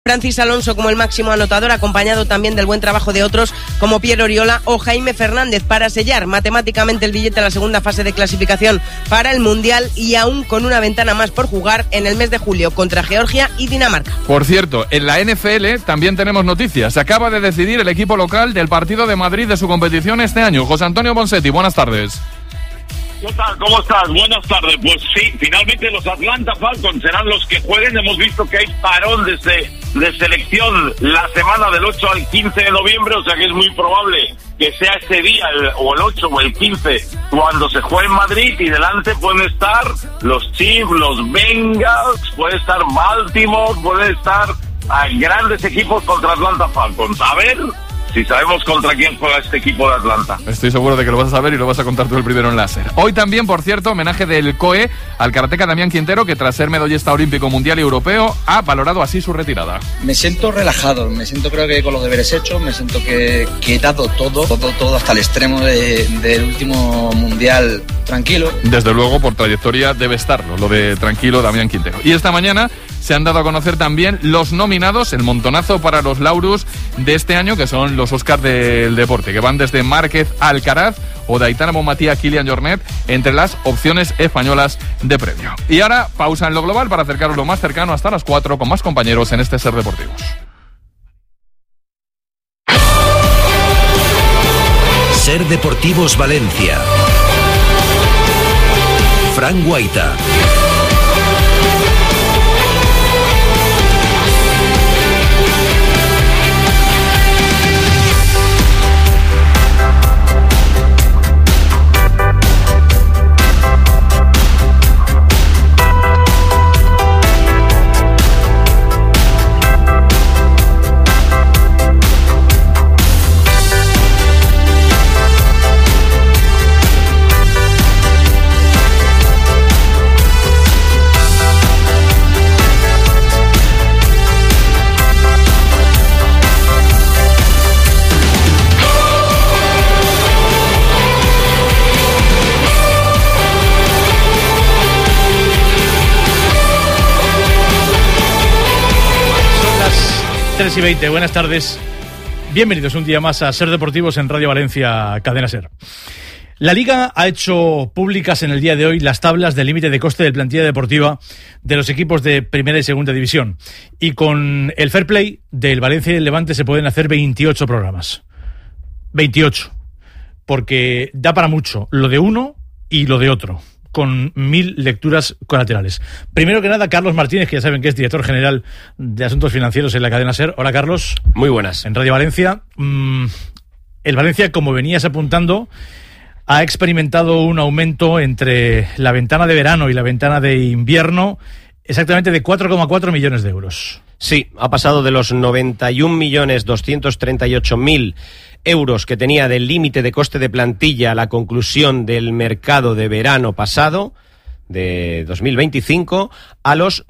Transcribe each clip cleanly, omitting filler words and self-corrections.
Francis Alonso como el máximo anotador, acompañado también del buen trabajo de otros como Pierre Oriola o Jaime Fernández, para sellar matemáticamente el billete a la segunda fase de clasificación para el Mundial, y aún con una ventana más por jugar en el mes de julio contra Georgia y Dinamarca. Por cierto, en la NFL también tenemos noticias. Se acaba de decidir el equipo local del partido de Madrid de su competición este año. José Antonio Bonsetti, buenas tardes. ¿Qué tal? ¿Cómo estás? Buenas tardes. Pues sí, finalmente los Atlanta Falcons serán los que jueguen. Hemos visto que hay parón de selección la semana del 8 al 15 de noviembre, o sea que es muy probable que sea ese día, o el 8 o el 15, cuando se juegue en Madrid, y delante pueden estar los Chiefs, los Bengals, puede estar Baltimore, puede estar grandes equipos contra Atlanta Falcons. A ver si sabemos contra quién juega este equipo de Atlanta. Estoy seguro de que lo vas a saber y lo vas a contar tú el primero en láser. Hoy también, por cierto, homenaje del COE al karateca Damián Quintero, que tras ser medallista olímpico, mundial y europeo, ha valorado así su retirada. Me siento relajado, me siento creo que con los deberes hechos, me siento que he dado todo hasta el extremo del último mundial tranquilo. Desde luego, por trayectoria debe estarlo, lo de tranquilo Damián Quintero. Y esta mañana se han dado a conocer también los nominados, el montonazo para los Laurus de este año, que son los Oscars del deporte, que van desde Márquez Alcaraz o de Aitana Bonmatí, Kilian Jornet, entre las opciones españolas de premio. Y ahora, pausa en lo global para acercaros lo más cercano hasta las 4 con más compañeros en este Ser Deportivos. Ser Deportivos Valencia. Fran Guaita. Y 20, buenas tardes. Bienvenidos un día más a Ser Deportivos en Radio Valencia, Cadena Ser. La Liga ha hecho públicas en el día de hoy las tablas del límite de coste de plantilla deportiva de los equipos de primera y segunda división. Y con el fair play del Valencia y el Levante se pueden hacer 28 programas. 28. Porque da para mucho lo de uno y lo de otro, con 1000 lecturas colaterales. Primero que nada, Carlos Martínez, que ya saben que es director general de Asuntos Financieros en la cadena SER. Hola, Carlos. Muy buenas. En Radio Valencia. El Valencia, como venías apuntando, ha experimentado un aumento entre la ventana de verano y la ventana de invierno, exactamente de 4,4 millones de euros. Sí, ha pasado de los 91.238.000 euros que tenía del límite de coste de plantilla a la conclusión del mercado de verano pasado, de 2025, a los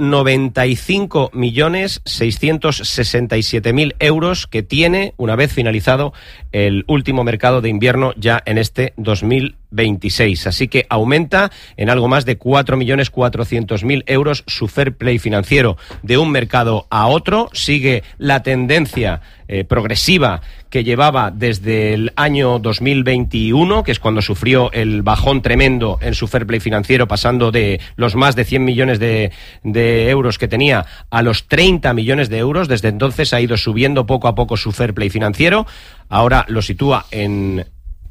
95.667.000 euros que tiene una vez finalizado el último mercado de invierno ya en este 2026. Así que aumenta en algo más de 4.400.000 euros su fair play financiero de un mercado a otro. Sigue la tendencia progresiva que llevaba desde el año 2021, que es cuando sufrió el bajón tremendo en su fair play financiero, pasando de los más de 100 millones de euros que tenía a los 30 millones de euros. Desde entonces ha ido subiendo poco a poco su fair play financiero. Ahora lo sitúa en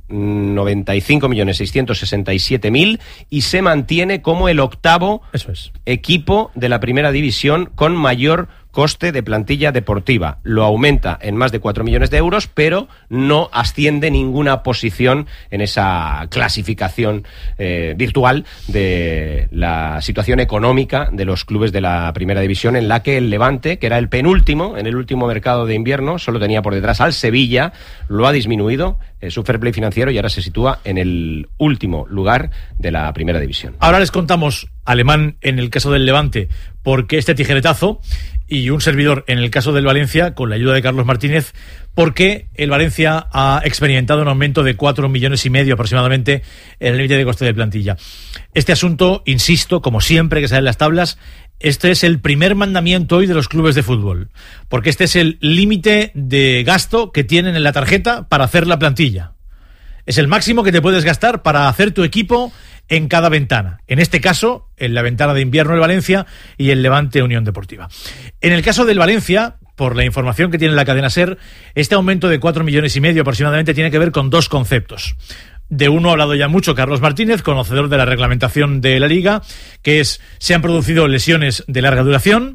95.667.000 y se mantiene como el octavo equipo de la primera división con mayor coste de plantilla deportiva. Lo aumenta en más de 4 millones de euros, pero no asciende ninguna posición en esa clasificación virtual de la situación económica de los clubes de la primera división, en la que el Levante, que era el penúltimo en el último mercado de invierno, solo tenía por detrás al Sevilla, lo ha disminuido su fair play financiero y ahora se sitúa en el último lugar de la primera división. Ahora les contamos, Alemán en el caso del Levante, por qué este tijeretazo, y un servidor en el caso del Valencia, con la ayuda de Carlos Martínez, por qué el Valencia ha experimentado un aumento de 4,5 millones aproximadamente en el límite de coste de plantilla. Este asunto, insisto, como siempre que salen las tablas, Este es el primer mandamiento hoy de los clubes de fútbol, porque este es el límite de gasto que tienen en la tarjeta para hacer la plantilla. Es el máximo que te puedes gastar para hacer tu equipo en cada ventana. En este caso, en la ventana de invierno del Valencia y el Levante Unión Deportiva. En el caso del Valencia, por la información que tiene la cadena SER, este aumento de 4,5 millones aproximadamente tiene que ver con dos conceptos. De uno ha hablado ya mucho Carlos Martínez, conocedor de la reglamentación de la Liga, que es, se han producido lesiones de larga duración.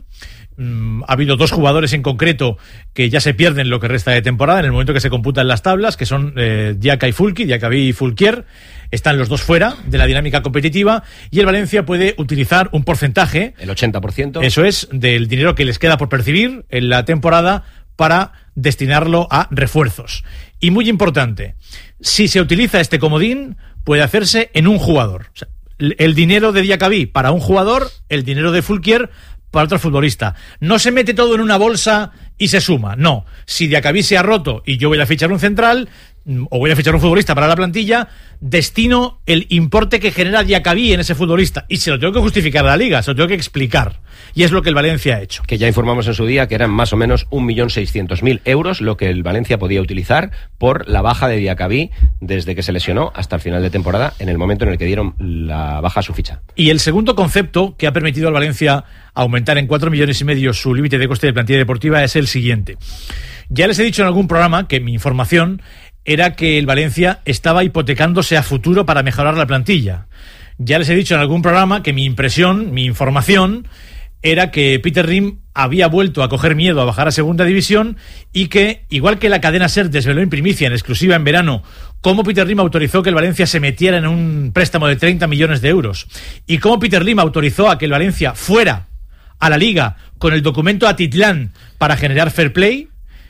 Ha habido dos jugadores en concreto que ya se pierden lo que resta de temporada en el momento que se computan las tablas, que son Diacabí y Fulquier. Están los dos fuera de la dinámica competitiva y el Valencia puede utilizar un porcentaje, el 80%, eso es, del dinero que les queda por percibir en la temporada para destinarlo a refuerzos. Y muy importante, si se utiliza este comodín, puede hacerse en un jugador. O sea, el dinero de Diacabí para un jugador, el dinero de Fulquier para otro futbolista. No se mete todo en una bolsa y se suma. No. Si Diacabí se ha roto y yo voy a fichar un central o voy a fichar un futbolista para la plantilla, destino el importe que genera Diacabí en ese futbolista. Y se lo tengo que justificar a la Liga, se lo tengo que explicar. Y es lo que el Valencia ha hecho. Que ya informamos en su día que eran más o menos 1.600.000 euros lo que el Valencia podía utilizar por la baja de Diacabí desde que se lesionó hasta el final de temporada, en el momento en el que dieron la baja a su ficha. Y el segundo concepto que ha permitido al Valencia aumentar en 4,5 millones su límite de coste de plantilla deportiva es el siguiente. Ya les he dicho en algún programa que mi información era que el Valencia estaba hipotecándose a futuro para mejorar la plantilla. Ya les he dicho en algún programa que mi impresión, mi información, era que Peter Lim había vuelto a coger miedo a bajar a segunda división y que, igual que la cadena SER desveló en primicia, en exclusiva en verano, cómo Peter Lim autorizó que el Valencia se metiera en un préstamo de 30 millones de euros y cómo Peter Lim autorizó a que el Valencia fuera a la Liga con el documento Atitlán para generar fair play,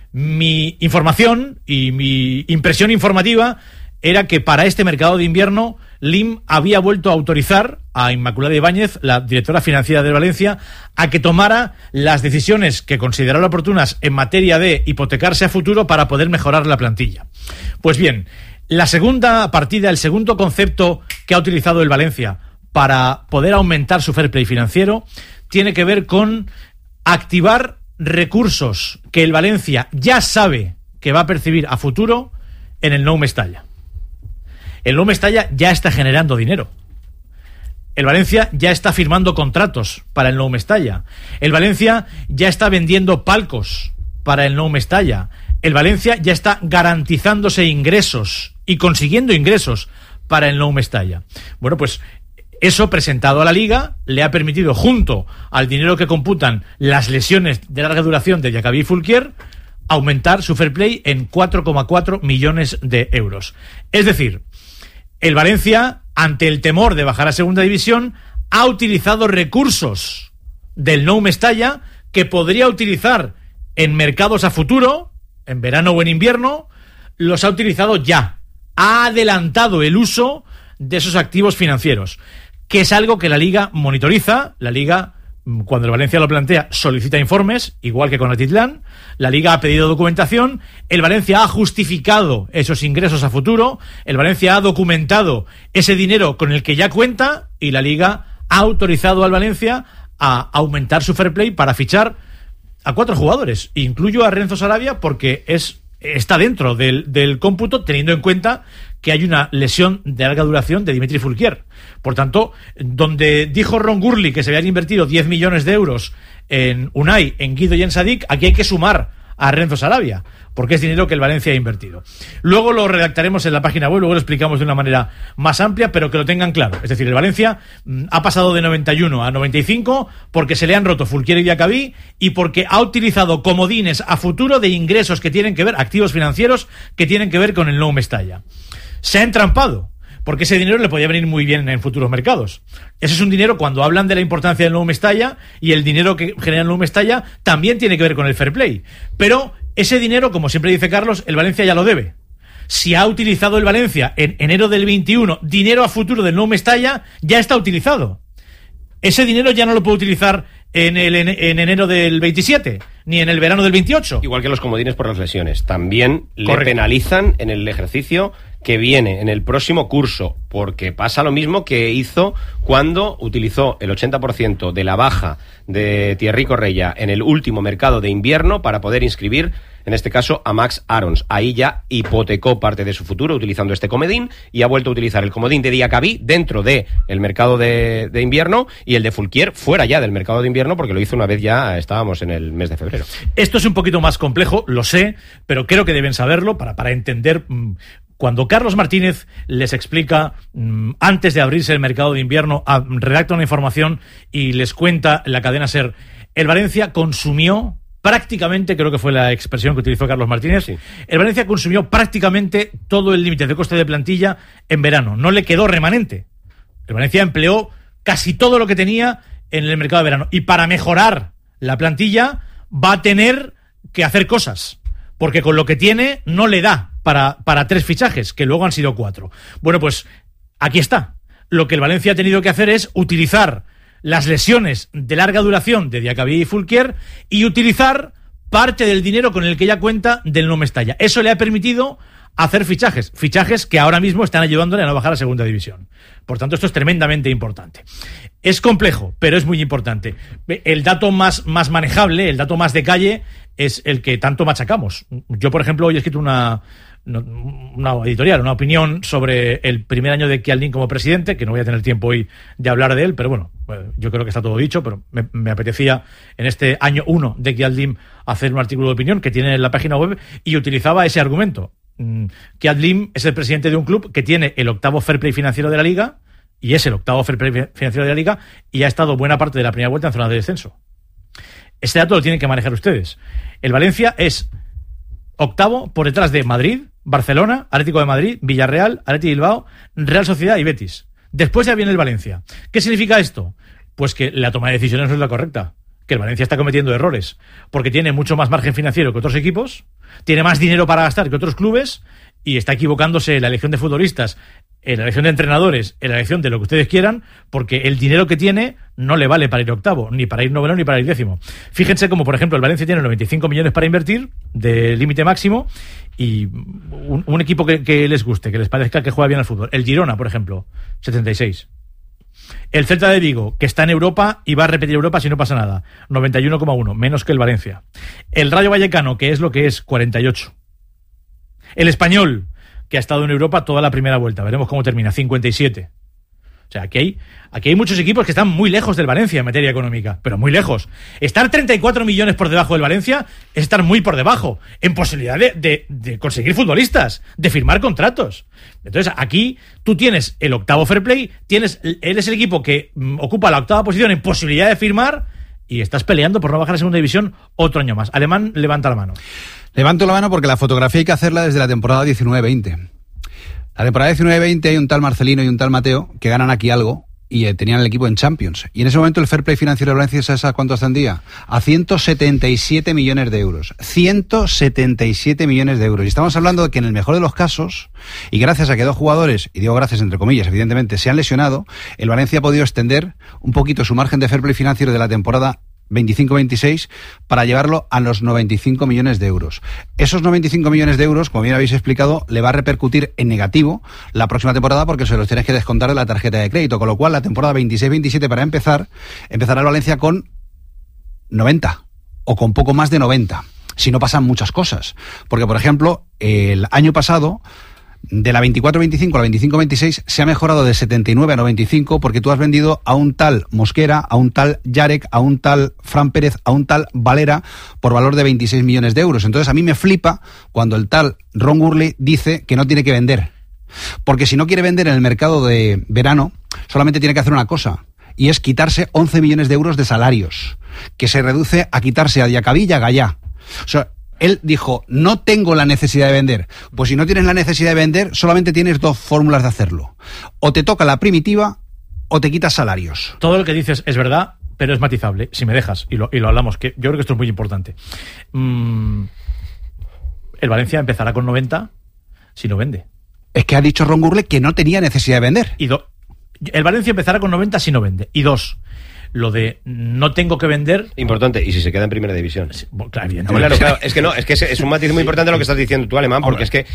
mi información y mi impresión informativa era que para este mercado de invierno Lim había vuelto a autorizar a Inmaculada Ibáñez, la directora financiera de Valencia, a que tomara las decisiones que considerara oportunas en materia de hipotecarse a futuro para poder mejorar la plantilla. Pues bien, la segunda partida, el segundo concepto que ha utilizado el Valencia para poder aumentar su fair play financiero tiene que ver con activar recursos que el Valencia ya sabe que va a percibir a futuro en el Nou Mestalla. El Nou Mestalla ya está generando dinero. El Valencia ya está firmando contratos para el Nou Mestalla. El Valencia ya está vendiendo palcos para el Nou Mestalla. El Valencia ya está garantizándose ingresos y consiguiendo ingresos para el Nou Mestalla. Bueno, pues eso presentado a la Liga le ha permitido, junto al dinero que computan las lesiones de larga duración de Diacabí y Fulquier, aumentar su fair play en 4,4 millones de euros. Es decir, el Valencia, ante el temor de bajar a segunda división, ha utilizado recursos del Nou Mestalla que podría utilizar en mercados a futuro, en verano o en invierno, los ha utilizado ya. Ha adelantado el uso de esos activos financieros, que es algo que la Liga monitoriza. La Liga, cuando el Valencia lo plantea, solicita informes, igual que con Atitlán. La Liga ha pedido documentación, el Valencia ha justificado esos ingresos a futuro, el Valencia ha documentado ese dinero con el que ya cuenta y la Liga ha autorizado al Valencia a aumentar su fair play para fichar a 4 jugadores. Incluyo a Renzo Sarabia porque está dentro del cómputo, teniendo en cuenta que hay una lesión de larga duración de Dimitri Fulquier. Por tanto, donde dijo Ron Gurley que se habían invertido 10 millones de euros en Unai, en Guido y en Sadik, aquí hay que sumar a Renzo Sarabia, porque es dinero que el Valencia ha invertido. Luego lo redactaremos en la página web, luego lo explicamos de una manera más amplia, pero que lo tengan claro. Es decir, el Valencia ha pasado de 91 a 95 porque se le han roto Fulquier y Diacabí y porque ha utilizado comodines a futuro de ingresos que tienen que ver, activos financieros que tienen que ver con el Nou Mestalla. Se ha entrampado, porque ese dinero le podía venir muy bien en futuros mercados. Ese es un dinero, cuando hablan de la importancia del Nou Mestalla, y el dinero que genera el Nou Mestalla también tiene que ver con el fair play. Pero ese dinero, como siempre dice Carlos, el Valencia ya lo debe. Si ha utilizado el Valencia en enero del 21 dinero a futuro del Nou Mestalla, ya está utilizado. Ese dinero ya no lo puede utilizar en enero del 27, ni en el verano del 28. Igual que los comodines por las lesiones. También Correcto. le penalizan en el ejercicio que viene, en el próximo curso, porque pasa lo mismo que hizo cuando utilizó el 80% de la baja de Thierry Correia en el último mercado de invierno para poder inscribir, en este caso, a Max Arons. Ahí ya hipotecó parte de su futuro utilizando este comodín y ha vuelto a utilizar el comodín de Diacabí dentro del mercado de invierno y el de Fulquier fuera ya del mercado de invierno, porque lo hizo una vez ya, estábamos en el mes de febrero. Esto es un poquito más complejo, lo sé, pero creo que deben saberlo para entender. Cuando Carlos Martínez les explica, antes de abrirse el mercado de invierno, redacta una información y les cuenta en la cadena SER, el Valencia consumió prácticamente, creo que fue la expresión que utilizó Carlos Martínez, sí. El Valencia consumió prácticamente todo el límite de coste de plantilla en verano, no le quedó remanente. El Valencia empleó casi todo lo que tenía en el mercado de verano, y para mejorar la plantilla va a tener que hacer cosas, porque con lo que tiene no le da para 3 fichajes, que luego han sido 4. Bueno, pues aquí está. Lo que el Valencia ha tenido que hacer es utilizar las lesiones de larga duración de Diacabí y Fulquier y utilizar parte del dinero con el que ya cuenta del No Mestalla. Eso le ha permitido hacer fichajes que ahora mismo están ayudándole a no bajar a segunda división. Por tanto, esto es tremendamente importante. Es complejo, pero es muy importante. El dato más manejable, el dato más de calle, es el que tanto machacamos. Yo, por ejemplo, hoy he escrito una editorial, una opinión sobre el primer año de Kialdin como presidente, que no voy a tener tiempo hoy de hablar de él, pero bueno, yo creo que está todo dicho, pero me apetecía en este año 1 de Kialdin hacer un artículo de opinión que tiene en la página web, y utilizaba ese argumento. Kialdin es el presidente de un club que tiene el 8º fair play financiero de la Liga, y es el 8º fair play financiero de la Liga, y ha estado buena parte de la primera vuelta en zona de descenso. Este dato lo tienen que manejar ustedes. El Valencia es 8º por detrás de Madrid, Barcelona, Atlético de Madrid, Villarreal, Athletic Bilbao, Real Sociedad y Betis. Después ya viene el Valencia. ¿Qué significa esto? Pues que la toma de decisiones no es la correcta, que el Valencia está cometiendo errores, porque tiene mucho más margen financiero que otros equipos, tiene más dinero para gastar que otros clubes, y está equivocándose en la elección de futbolistas, en la elección de entrenadores, en la elección de lo que ustedes quieran, porque el dinero que tiene no le vale para ir 8º, ni para ir 9º, ni para ir 10º. Fíjense como, por ejemplo, el Valencia tiene 95 millones para invertir de límite máximo, y un equipo que les guste, que les parezca que juega bien al fútbol. El Girona, por ejemplo, 76. El Celta de Vigo, que está en Europa y va a repetir Europa si no pasa nada, 91,1, menos que el Valencia. El Rayo Vallecano, que es lo que es, 48. El Español, que ha estado en Europa toda la primera vuelta, veremos cómo termina, 57. O sea, aquí hay muchos equipos que están muy lejos del Valencia en materia económica, pero muy lejos. Estar 34 millones por debajo del Valencia es estar muy por debajo en posibilidad de conseguir futbolistas, de firmar contratos. Entonces, aquí tú tienes el 8º fair play, eres el equipo que ocupa la 8ª posición en posibilidad de firmar, y estás peleando por no bajar a segunda división otro año más. Alemán, levanta la mano. Levanto la mano porque la fotografía hay que hacerla desde la temporada 19-20. La temporada 19-20 hay un tal Marcelino y un tal Mateo que ganan aquí algo y tenían el equipo en Champions. Y en ese momento el fair play financiero de Valencia, ¿sabes a cuánto ascendía? A 177 millones de euros. 177 millones de euros. Y estamos hablando de que en el mejor de los casos, y gracias a que 2 jugadores, y digo gracias entre comillas, evidentemente, se han lesionado, el Valencia ha podido extender un poquito su margen de fair play financiero de la temporada 25-26 para llevarlo a los 95 millones de euros. Esos 95 millones de euros, como bien habéis explicado, le va a repercutir en negativo la próxima temporada porque se los tienes que descontar de la tarjeta de crédito, con lo cual la temporada 26-27 para empezará el Valencia con 90 o con poco más de 90, si no pasan muchas cosas. Porque, por ejemplo, el año pasado, de la 24-25 a la 25-26 se ha mejorado de 79 a 95 porque tú has vendido a un tal Mosquera, a un tal Yarek, a un tal Fran Pérez, a un tal Valera por valor de 26 millones de euros. Entonces a mí me flipa cuando el tal Ron Gurley dice que no tiene que vender. Porque si no quiere vender en el mercado de verano, solamente tiene que hacer una cosa, y es quitarse 11 millones de euros de salarios, que se reduce a quitarse a Diacabí y a Gallá. O sea, él dijo, no tengo la necesidad de vender. Pues si no tienes la necesidad de vender, solamente tienes 2 fórmulas de hacerlo. O te toca la primitiva, o te quitas salarios. Todo lo que dices es verdad, pero es matizable, si me dejas, y lo hablamos, que yo creo que esto es muy importante. El Valencia empezará con 90 si no vende. Es que ha dicho Ron Gurley que no tenía necesidad de vender. El Valencia empezará con 90 si no vende. Y 2, lo de no tengo que vender... Importante, y si se queda en primera división. Claro, evidentemente. Claro, es que es un matiz muy importante lo que estás diciendo tú, Alemán, porque es que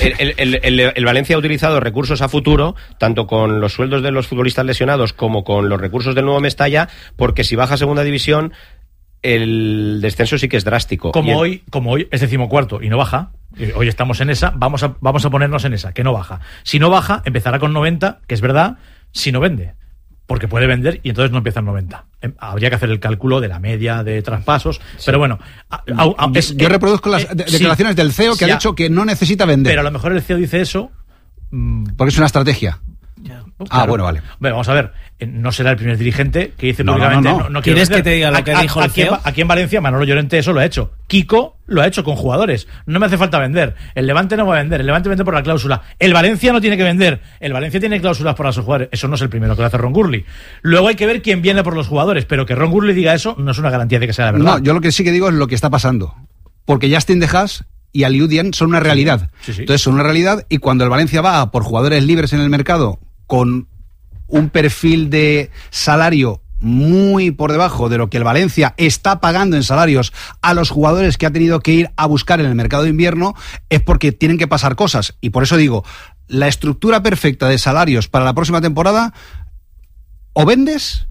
el Valencia ha utilizado recursos a futuro, tanto con los sueldos de los futbolistas lesionados como con los recursos del nuevo Mestalla, porque si baja a segunda división, el descenso sí que es drástico. Como hoy es 14º y no baja, hoy estamos en esa, vamos a ponernos en esa, que no baja. Si no baja, empezará con 90, que es verdad, si no vende. Porque puede vender y entonces no empieza en 90. Habría que hacer el cálculo de la media de traspasos, sí. Pero bueno... yo reproduzco las declaraciones del CEO que ha dicho que no necesita vender. Pero a lo mejor el CEO dice eso... Porque es una estrategia. Claro. Bueno, vale. Bueno, vamos a ver, no será el primer dirigente que dice públicamente no ¿Quieres que te diga lo que dijo el CEO? Aquí en Valencia Manolo Llorente eso lo ha hecho. Kiko lo ha hecho con jugadores. No me hace falta vender. El Levante no va a vender. El Levante vende por la cláusula. El Valencia no tiene que vender. El Valencia tiene cláusulas por sus jugadores. Eso no es el primero que lo hace Ron Gurley. Luego hay que ver quién viene por los jugadores, pero que Ron Gurley diga eso no es una garantía de que sea la verdad. No, yo lo que sí que digo es lo que está pasando. Porque Justin De Haas y Aliou Dieng son una realidad. Sí. Entonces son una realidad, y cuando el Valencia va por jugadores libres en el mercado con un perfil de salario muy por debajo de lo que el Valencia está pagando en salarios a los jugadores que ha tenido que ir a buscar en el mercado de invierno, es porque tienen que pasar cosas. Y por eso digo, la estructura perfecta de salarios para la próxima temporada, o vendes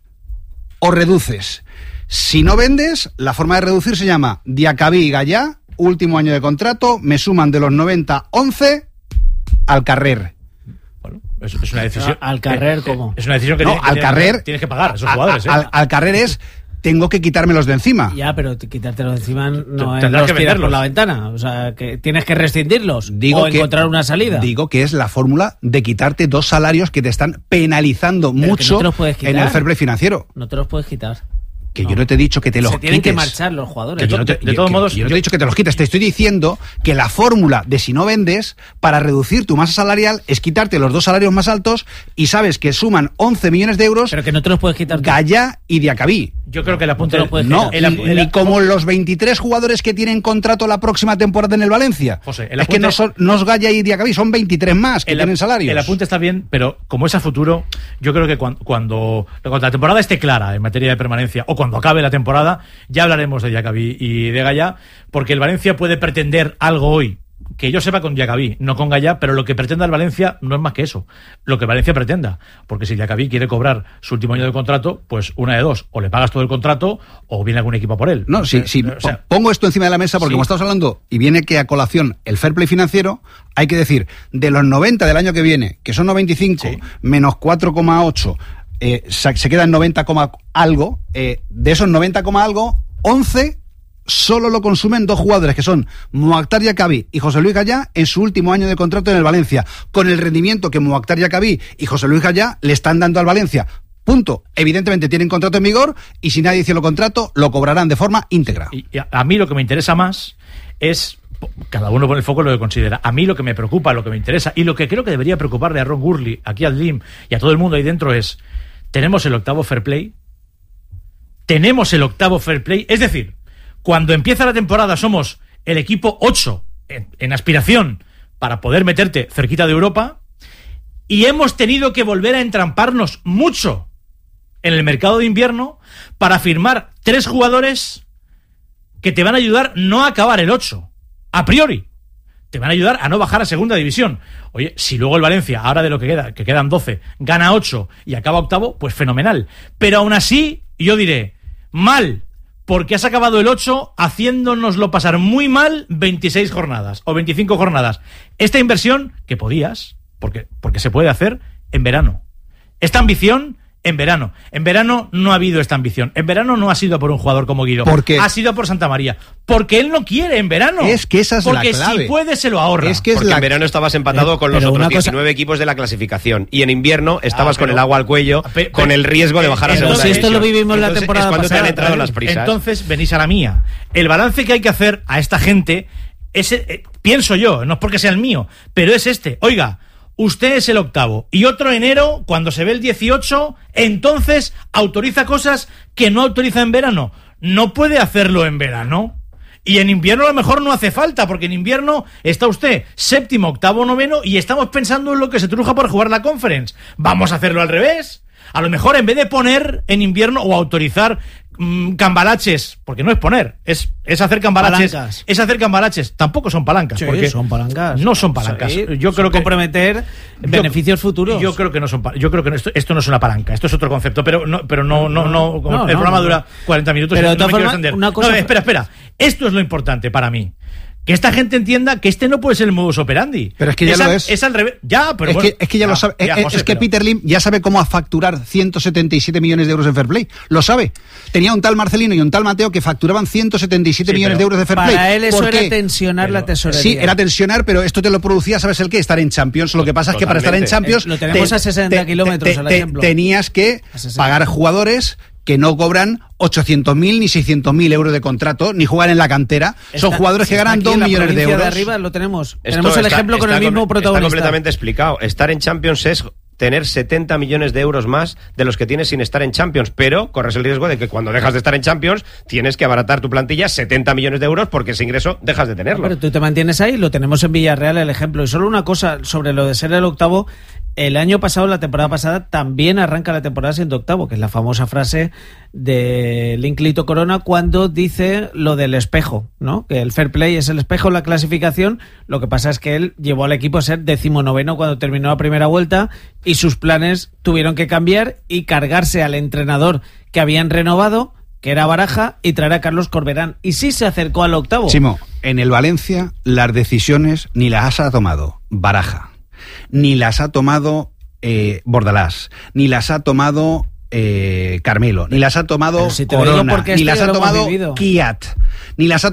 o reduces. Si no vendes, la forma de reducir se llama Diacabí y Gallá, último año de contrato, me suman de los 90, 11 al carrer. Bueno, es una decisión. ¿Al carrer cómo? Es una decisión que tienes que pagar a esos jugadores. Al carrer es, tengo que quitármelos de encima. Ya, pero quitártelos de encima no es los tiras por la ventana. O sea, que tienes que rescindirlos o encontrar una salida. Digo que es la fórmula de quitarte 2 salarios que te están penalizando mucho en el fair play financiero. No te los puedes quitar. Que yo no te he dicho que te los quites. Se tienen que marchar los jugadores. De todos modos, yo no te he dicho que te los quites. Te estoy diciendo que la fórmula de si no vendes para reducir tu masa salarial es quitarte los 2 salarios más altos, y sabes que suman 11 millones de euros. Pero que no te los puedes quitar. Gallá y Diacabí. Yo creo que el apunte ni como los 23 jugadores que tienen contrato la próxima temporada en el Valencia. José, es que no es Gallá y Diacabí, son 23 más que tienen salarios. El apunte está bien, pero como es a futuro, yo creo que cuando la temporada esté clara en materia de permanencia, o cuando acabe la temporada, ya hablaremos de Diacabí y de Gallá, porque el Valencia puede pretender algo hoy, que yo sepa, con Diacabí, no con Gallá, pero lo que pretenda el Valencia no es más que eso, lo que el Valencia pretenda, porque si Diacabí quiere cobrar su último año de contrato, pues una de dos, o le pagas todo el contrato o viene algún equipo por él. No, sí, o sea, pongo esto encima de la mesa porque como estamos hablando, y viene que a colación el fair play financiero, hay que decir, de los 90 del año que viene, que son 95, menos 4,8, se queda en 90, algo, de esos 90, algo, 11 solo lo consumen 2 jugadores, que son Mokhtar Diacabí y José Luis Gallá, en su último año de contrato en el Valencia, con el rendimiento que Mokhtar Diacabí y José Luis Gallá le están dando al Valencia. Punto. Evidentemente tienen contrato en vigor, y si nadie dice lo contrato, lo cobrarán de forma íntegra. Y a mí lo que me interesa más es, cada uno pone el foco en lo que considera. A mí lo que me preocupa, lo que me interesa, y lo que creo que debería preocuparle a Ron Gurley, aquí al DIM y a todo el mundo ahí dentro es: ¿tenemos el octavo fair play? ¿Tenemos el octavo fair play? Es decir, cuando empieza la temporada somos el equipo 8 en aspiración para poder meterte cerquita de Europa, y hemos tenido que volver a entramparnos mucho en el mercado de invierno para firmar 3 jugadores que te van a ayudar no a acabar el 8, a priori. Te van a ayudar a no bajar a segunda división. Oye, si luego el Valencia, ahora de lo que quedan 12, gana 8 y acaba octavo, pues fenomenal. Pero aún así, yo diré, mal, porque has acabado el 8 haciéndonoslo pasar muy mal 26 jornadas o 25 jornadas. Esta inversión, que podías, porque se puede hacer en verano. Esta ambición en verano. En verano no ha habido esta ambición. En verano no ha sido por un jugador como Guido. Ha sido por Santa María. Porque él no quiere en verano. Es que esa es la clave. Porque si puede se lo ahorra. Porque en verano estabas empatado con los otros 19 equipos de la clasificación. Y en invierno estabas con el agua al cuello, con el riesgo de bajar a segunda división. Si esto lo vivimos la temporada pasada. Es cuando te han entrado las prisas. Entonces venís a la mía. El balance que hay que hacer a esta gente, pienso yo, no es porque sea el mío, pero es este. Oiga, usted es el octavo, y otro enero, cuando se ve el 18, entonces autoriza cosas que no autoriza en verano. No puede hacerlo en verano. Y en invierno a lo mejor no hace falta, porque en invierno está usted séptimo, octavo, noveno, y estamos pensando en lo que se truja por jugar la Conference. Vamos a hacerlo al revés. A lo mejor en vez de poner en invierno o autorizar cambalaches, porque no es poner, es hacer cambalaches. Palancas. Es hacer cambalaches. Tampoco son palancas. Sí, porque son palancas. No son palancas. Sí, yo creo que comprometer beneficios futuros. Yo creo que no son. Yo creo que esto no es una palanca. Esto es otro concepto. Pero no. El programa dura 40 minutos. Pero y de todas formas, una cosa. Espera. Esto es lo importante para mí. Que esta gente entienda que este no puede ser el modus operandi. Pero es que ya lo es. Es al revés. Ya, pero es que ya lo sabe. José, que Peter Lim ya sabe cómo facturar 177 millones de euros en Fair Play. Lo sabe. Tenía un tal Marcelino y un tal Mateo que facturaban 177 millones de euros de Fair Play. Para él eso era tensionar la tesorería. Sí, era tensionar, pero esto te lo producía, ¿sabes el qué? Estar en Champions. Lo que pasa es que para estar en Champions... Lo tenemos a 60 kilómetros, al ejemplo. Tenías que pagar jugadores que no cobran 800.000 ni 600.000 euros de contrato, ni juegan en la cantera. Son jugadores que ganan 2 millones de euros. De arriba lo tenemos. Tenemos el ejemplo con el mismo protagonista. Está completamente explicado. Estar en Champions es tener 70 millones de euros más de los que tienes sin estar en Champions, pero corres el riesgo de que cuando dejas de estar en Champions tienes que abaratar tu plantilla 70 millones de euros porque ese ingreso dejas de tenerlo. Pero tú te mantienes ahí, lo tenemos en Villarreal el ejemplo. Y solo una cosa sobre lo de ser el octavo. El año pasado, la temporada pasada, también arranca la temporada siendo octavo, que es la famosa frase de Linclito Corona cuando dice lo del espejo, ¿no? Que el fair play es el espejo, la clasificación. Lo que pasa es que él llevó al equipo a ser 19º cuando terminó la primera vuelta y sus planes tuvieron que cambiar y cargarse al entrenador que habían renovado, que era Baraja, y traer a Carlos Corberán. Y sí se acercó al octavo. Chimo, en el Valencia las decisiones ni las ha tomado Baraja, ni las ha tomado Bordalás, ni las ha tomado Carmelo, ni las ha tomado Corona, ni las ha tomado Kiat, ni las ha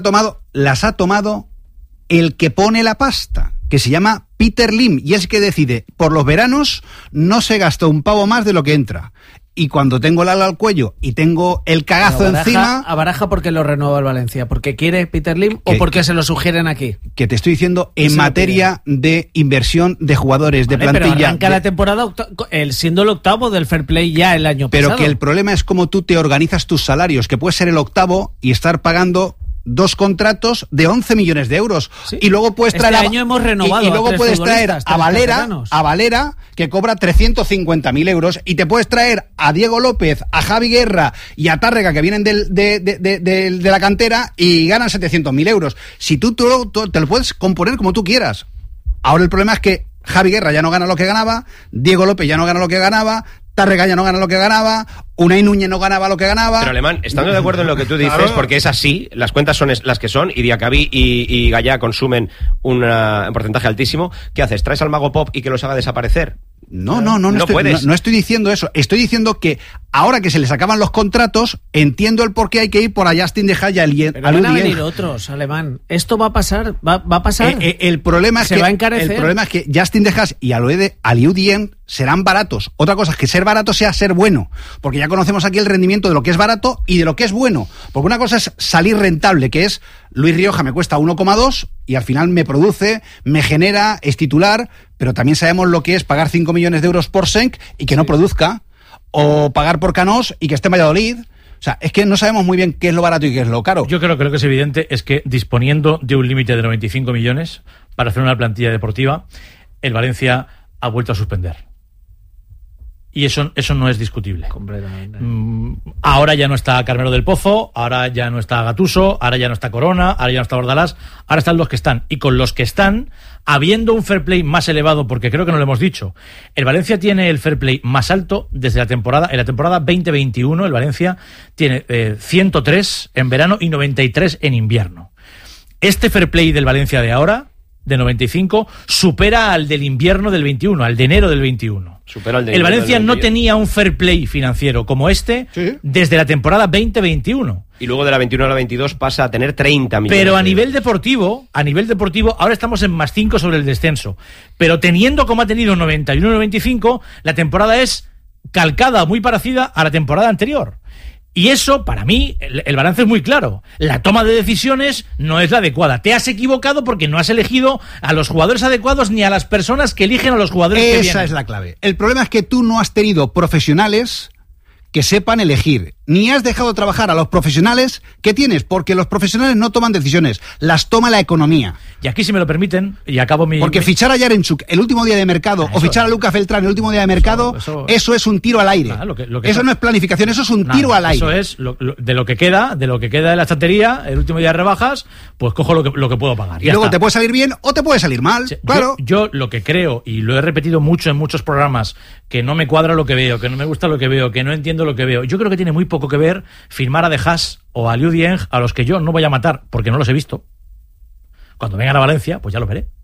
tomado el que pone la pasta, que se llama Peter Lim, y es que decide, por los veranos no se gasta un pavo más de lo que entra. Y cuando tengo el ala al cuello y tengo el cagazo encima... ¿A Baraja porque lo renueva el Valencia? ¿Porque quiere Peter Lim o porque se lo sugieren aquí? Que te estoy diciendo en materia de inversión de jugadores, de plantilla... Pero arranca la temporada siendo el octavo del Fair Play ya el año pasado. Pero que el problema es cómo tú te organizas tus salarios, que puedes ser el octavo y estar pagando 2 contratos de 11 millones de euros. Sí. Y luego puedes traer... Este año hemos renovado y luego puedes traer a Valera, que cobra 350.000 euros, y te puedes traer a Diego López, a Javi Guerra y a Tárrega, que vienen de la cantera y ganan 700.000 euros. Si tú te lo puedes componer como tú quieras. Ahora el problema es que Javi Guerra ya no gana lo que ganaba, Diego López ya no gana lo que ganaba, Tárrega ya no gana lo que ganaba, Unai Núñez no ganaba lo que ganaba. Pero Alemán, estando de acuerdo en lo que tú dices, claro, porque es así, las cuentas son las que son, y Diacabí y Gallá consumen un porcentaje altísimo, ¿qué haces? ¿Traes al Mago Pop y que los haga desaparecer? No estoy diciendo eso. Estoy diciendo que ahora que se les acaban los contratos, entiendo el por qué hay que ir por a Justin de Gea y Pero van a venir otros, Alemán. Esto va a pasar, va a pasar. El problema es va a encarecer. El problema es que Justin de Gea y Aliou Dieng serán baratos. Otra cosa es que ser barato sea ser bueno, porque ya conocemos aquí el rendimiento de lo que es barato y de lo que es bueno. Porque una cosa es salir rentable, que es Luis Rioja me cuesta 1,2 y al final me produce, me genera, es titular, pero también sabemos lo que es pagar 5 millones de euros por Senk y que no produzca, o pagar por Canós y que esté en Valladolid. O sea, es que no sabemos muy bien qué es lo barato y qué es lo caro. Yo creo que lo que es evidente es que disponiendo de un límite de 95 millones para hacer una plantilla deportiva, el Valencia ha vuelto a suspender. Y eso no es discutible. Completamente. Ahora ya no está Carmelo del Pozo, ahora ya no está Gattuso, ahora ya no está Corona, ahora ya no está Bordalás, ahora están los que están. Y con los que están, habiendo un fair play más elevado, porque creo que no lo hemos dicho, el Valencia tiene el fair play más alto desde la temporada 2021, el Valencia tiene 103 en verano y 93 en invierno. Este fair play del Valencia de ahora, de 95, supera al del invierno del 21, al de enero del 21. El Valencia no tenía un fair play financiero como este desde la temporada 2021. Y luego de la 21 a la 22 pasa a tener 30 millones. Pero a nivel deportivo, ahora estamos en +5 sobre el descenso. Pero teniendo como ha tenido 91-95, la temporada es calcada, muy parecida a la temporada anterior. Y eso, para mí, el balance es muy claro. La toma de decisiones no es la adecuada. Te has equivocado porque no has elegido a los jugadores adecuados ni a las personas que eligen a los jugadores que vienen. Esa es la clave. El problema es que tú no has tenido profesionales que sepan elegir. ni has dejado trabajar a los profesionales que tienes, porque los profesionales no toman decisiones, las toma la economía. Y aquí, si me lo permiten, y acabo mi... Porque fichar a Yarenchuk el último día de mercado o fichar a Lucas Feltrán el último día de mercado, eso es un tiro al aire. Eso no es planificación, eso es un tiro al aire. Eso es de lo que queda de la estantería, el último día de rebajas, pues cojo lo que puedo pagar. Y luego te puede salir bien o te puede salir mal, sí, claro. Yo lo que creo, y lo he repetido mucho en muchos programas, que no me cuadra lo que veo, que no me gusta lo que veo, que no entiendo lo que veo. Yo creo que tiene muy poco que ver firmar a De Haas o a Liu Dieng, a los que yo no voy a matar porque no los he visto. Cuando vengan a Valencia, pues ya lo veré.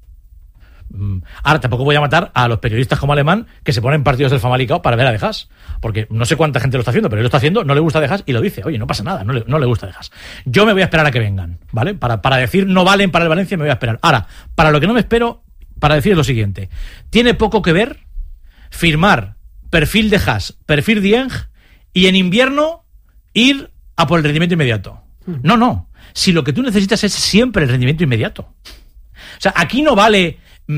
Ahora tampoco voy a matar a los periodistas como Alemán que se ponen partidos del Famalicão para ver a De Haas, porque no sé cuánta gente lo está haciendo, pero él lo está haciendo, no le gusta De Haas y lo dice. Oye, no pasa nada, no le gusta De Haas. Yo me voy a esperar a que vengan, ¿vale? Para decir no valen para el Valencia, me voy a esperar. Ahora, para lo que no me espero, para decir lo siguiente: tiene poco que ver firmar perfil De Haas, perfil Dieng, y en invierno ir a por el rendimiento inmediato. No. Si lo que tú necesitas es siempre el rendimiento inmediato. O sea, aquí no vale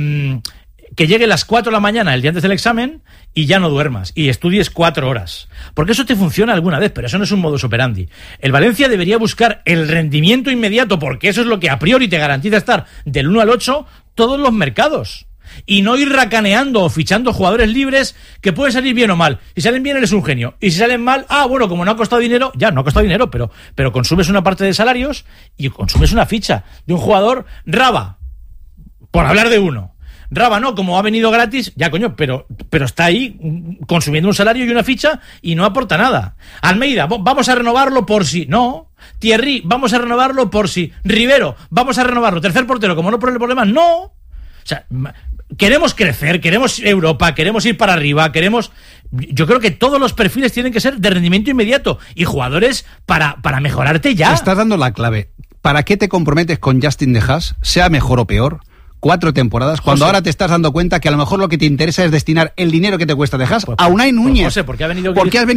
que llegue a las 4 de la mañana el día antes del examen y ya no duermas y estudies 4 horas. Porque eso te funciona alguna vez, pero eso no es un modus operandi. El Valencia debería buscar el rendimiento inmediato, porque eso es lo que a priori te garantiza estar del 1 al 8 todos los mercados. Y no ir racaneando o fichando jugadores libres que pueden salir bien o mal. Si salen bien eres un genio, y si salen mal, bueno, como no ha costado dinero, ya no ha costado dinero, pero consumes una parte de salarios y consumes una ficha de un jugador. Raba, por hablar de uno. Raba no, como ha venido gratis, ya coño, pero está ahí consumiendo un salario y una ficha y no aporta nada. Almeida, vamos a renovarlo por si. No. Thierry, vamos a renovarlo por si. Rivero, vamos a renovarlo. Tercer portero, como no pone problemas, no. O sea, queremos crecer, queremos Europa, queremos ir para arriba, yo creo que todos los perfiles tienen que ser de rendimiento inmediato y jugadores para mejorarte ya. Estás dando la clave. ¿Para qué te comprometes con Justin De Haas, sea mejor o peor? 4 temporadas, cuando ahora te estás dando cuenta que a lo mejor lo que te interesa es destinar el dinero que te cuesta De Haas a Unai Núñez. José, ¿por qué ha venido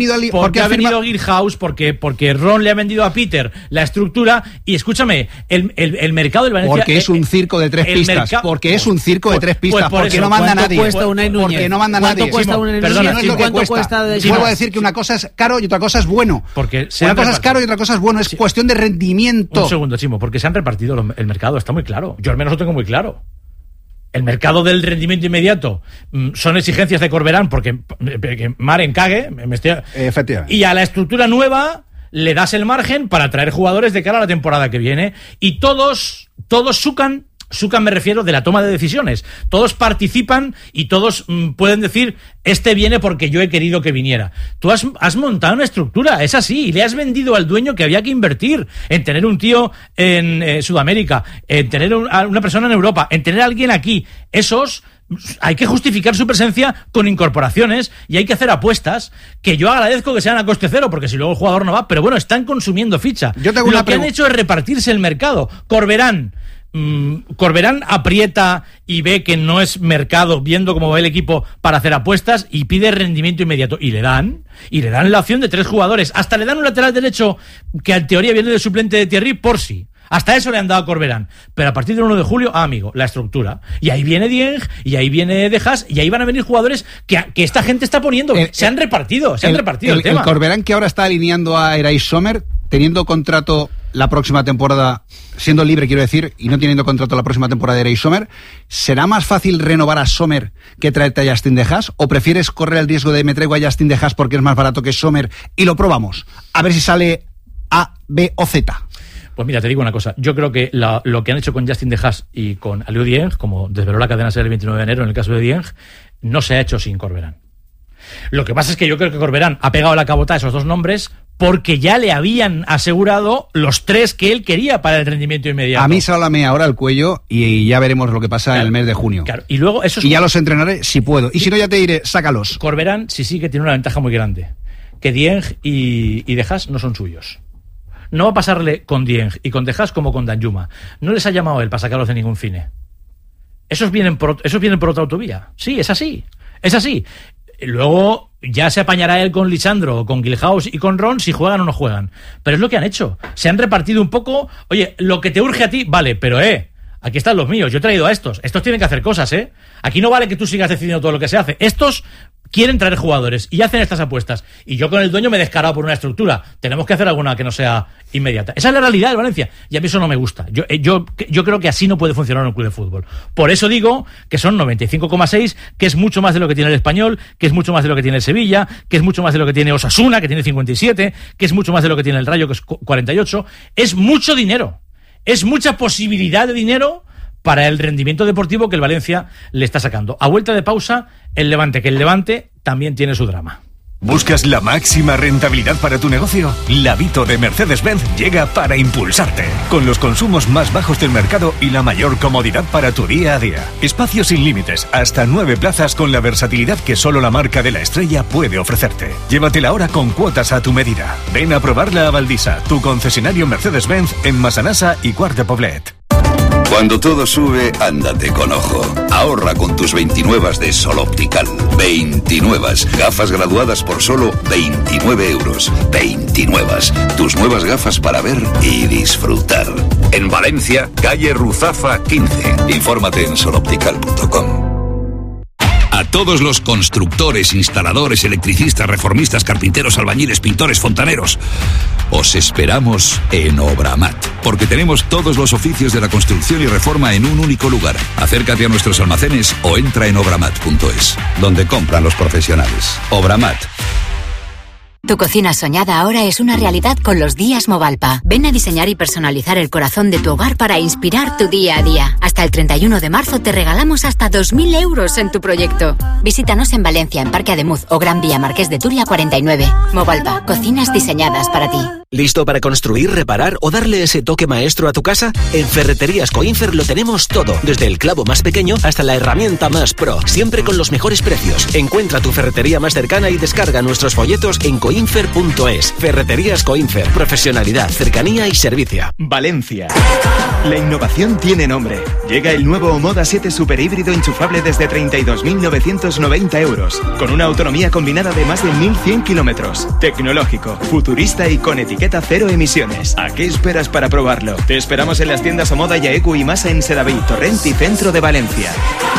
Gearhouse? Porque Ron le ha vendido a Peter la estructura y escúchame, el mercado del Valencia... Porque es un circo de 3 pistas. Porque es un circo de 3 pistas. Porque no manda nadie. Porque no manda nadie. ¿Cuánto cuesta Unai Núñez? Perdona, ¿cuánto cuesta? Vuelvo a decir que una cosa es caro y otra cosa es bueno. Una cosa es caro y otra cosa es bueno. Es cuestión de rendimiento. Un segundo, Chimo, porque se han repartido el mercado, está muy claro. Yo al menos lo tengo muy claro. El mercado del rendimiento inmediato son exigencias de Corberán porque Maren cague. Efectivamente. Y a la estructura nueva le das el margen para traer jugadores de cara a la temporada que viene. Y todos sucan, me refiero, de la toma de decisiones. Todos participan y todos pueden decir, este viene porque yo he querido que viniera. Tú has montado una estructura, es así, y le has vendido al dueño que había que invertir en tener un tío en Sudamérica, en tener una persona en Europa, en tener a alguien aquí. Hay que justificar su presencia con incorporaciones y hay que hacer apuestas que yo agradezco que sean a coste cero, porque si luego el jugador no va, pero bueno, están consumiendo ficha. Lo que han hecho es repartirse el mercado. Corberán aprieta y ve que no es mercado, viendo cómo va el equipo, para hacer apuestas, y pide rendimiento inmediato, y le dan la opción de 3 jugadores, hasta le dan un lateral derecho que en teoría viene de suplente de Thierry por si. Hasta eso le han dado a Corberán. Pero a partir del 1 de julio, amigo, la estructura. Y ahí viene Dieng, y ahí viene De Haas, y ahí van a venir jugadores que esta gente está poniendo. Se han repartido el tema. El Corberán que ahora está alineando a Eray Sommer, teniendo contrato la próxima temporada, siendo libre, quiero decir, y no teniendo contrato la próxima temporada de Eray Sommer, ¿será más fácil renovar a Sommer que traerte a Justin De Haas? ¿O prefieres correr el riesgo de me traigo a Justin De Haas porque es más barato que Sommer y lo probamos? A ver si sale A, B o Z. Pues mira, te digo una cosa. Yo creo que lo que han hecho con Justin De Haas y con Liu Dieng, como desveló la cadena SER el 29 de enero en el caso de Dieng, no se ha hecho sin Corberán. Lo que pasa es que yo creo que Corberán ha pegado la cabota a esos 2 nombres porque ya le habían asegurado los 3 que él quería para el rendimiento inmediato. A mí sálame ahora el cuello y ya veremos lo que pasa en el mes de junio. Claro. Y luego ya los entrenaré si puedo. Y si no, ya te diré, sácalos. Corberán sí que tiene una ventaja muy grande. Que Dieng y De Haas no son suyos. No va a pasarle con Dieng y con De Haas como con Danjuma. No les ha llamado él para sacarlos de ningún cine. Esos vienen por otra autovía. Sí, es así. Luego ya se apañará él con Lisandro, con Gearhouse y con Ron si juegan o no juegan. Pero es lo que han hecho. Se han repartido un poco. Oye, lo que te urge a ti, vale, pero aquí están los míos. Yo he traído a estos. Estos tienen que hacer cosas, Aquí no vale que tú sigas decidiendo todo lo que se hace. Estos quieren traer jugadores y hacen estas apuestas, y yo con el dueño me he descarado por una estructura, tenemos que hacer alguna que no sea inmediata. Esa es la realidad del Valencia, y a mí eso no me gusta. Yo creo que así no puede funcionar un club de fútbol. Por eso digo que son 95,6, que es mucho más de lo que tiene el Español, que es mucho más de lo que tiene el Sevilla, que es mucho más de lo que tiene Osasuna, que tiene 57, que es mucho más de lo que tiene el Rayo, que es 48. Es mucho dinero, es mucha posibilidad de dinero para el rendimiento deportivo que el Valencia le está sacando. A vuelta de pausa, el Levante, que el Levante también tiene su drama. ¿Buscas la máxima rentabilidad para tu negocio? La Vito de Mercedes-Benz llega para impulsarte, con los consumos más bajos del mercado y la mayor comodidad para tu día a día. Espacio sin límites, hasta 9 plazas con la versatilidad que solo la marca de la estrella puede ofrecerte. Llévatela ahora con cuotas a tu medida. Ven a probarla a Valdisa, tu concesionario Mercedes-Benz en Massanassa y Quart de Poblet. Cuando todo sube, ándate con ojo. Ahorra con tus 29 de Sol Optical. 29. Gafas graduadas por solo 29 euros. 29. Tus nuevas gafas para ver y disfrutar. En Valencia, calle Ruzafa 15. Infórmate en soloptical.com. A todos los constructores, instaladores, electricistas, reformistas, carpinteros, albañiles, pintores, fontaneros, os esperamos en Obramat, porque tenemos todos los oficios de la construcción y reforma en un único lugar. Acércate a nuestros almacenes o entra en obramat.es, donde compran los profesionales. Obramat. Tu cocina soñada ahora es una realidad con los días Movalpa. Ven a diseñar y personalizar el corazón de tu hogar para inspirar tu día a día. Hasta el 31 de marzo te regalamos hasta 2.000 euros en tu proyecto. Visítanos en Valencia, en Parque Ademuz o Gran Vía Marqués de Turia 49. Movalpa, cocinas diseñadas para ti. ¿Listo para construir, reparar o darle ese toque maestro a tu casa? En Ferreterías Coinfer lo tenemos todo, desde el clavo más pequeño hasta la herramienta más pro, siempre con los mejores precios. Encuentra tu ferretería más cercana y descarga nuestros folletos en coinfer.es. Ferreterías Coinfer, profesionalidad, cercanía y servicio. Valencia. La innovación tiene nombre. Llega el nuevo Omoda 7 super híbrido enchufable desde 32.990 euros, con una autonomía combinada de más de 1.100 kilómetros. Tecnológico, futurista y con etiqueta cero emisiones. ¿A qué esperas para probarlo? Te esperamos en las tiendas Omoda, Yaeku y Masa en Sedaví, Torrent y Centro de Valencia.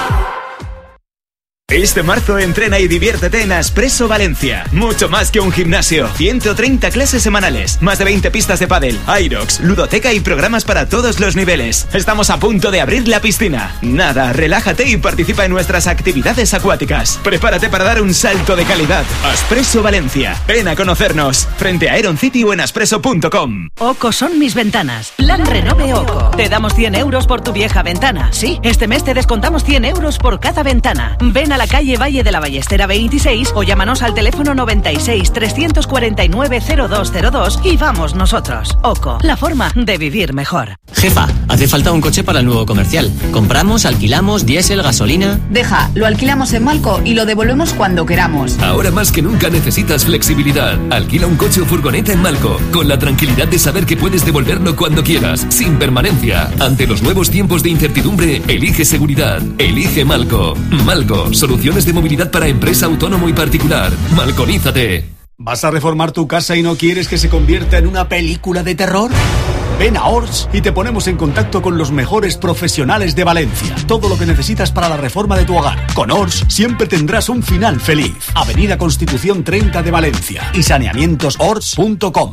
Este marzo entrena y diviértete en Aspresso Valencia. Mucho más que un gimnasio. 130 clases semanales, más de 20 pistas de pádel, Aerox, ludoteca y programas para todos los niveles. Estamos a punto de abrir la piscina. Nada, relájate y participa en nuestras actividades acuáticas. Prepárate para dar un salto de calidad. Aspresso Valencia. Ven a conocernos. Frente a Aeron City o en aspresso.com. OCO son mis ventanas. Plan Renove OCO. Te damos 100 euros por tu vieja ventana. Sí, este mes te descontamos 100 euros por cada ventana. Ven a la calle Valle de la Ballestera 26 o llámanos al teléfono 96 349 0202 y vamos nosotros. OCO, la forma de vivir mejor. Jefa, hace falta un coche para el nuevo comercial. Compramos, alquilamos, diésel, gasolina. Deja, lo alquilamos en Malco y lo devolvemos cuando queramos. Ahora más que nunca necesitas flexibilidad. Alquila un coche o furgoneta en Malco, con la tranquilidad de saber que puedes devolverlo cuando quieras, sin permanencia. Ante los nuevos tiempos de incertidumbre, elige seguridad. Elige Malco. Malco, soluciones de movilidad para empresa, autónomo y particular. Malconízate. ¿Vas a reformar tu casa y no quieres que se convierta en una película de terror? Ven a Ors y te ponemos en contacto con los mejores profesionales de Valencia. Todo lo que necesitas para la reforma de tu hogar. Con Ors siempre tendrás un final feliz. Avenida Constitución 30 de Valencia y saneamientosors.com.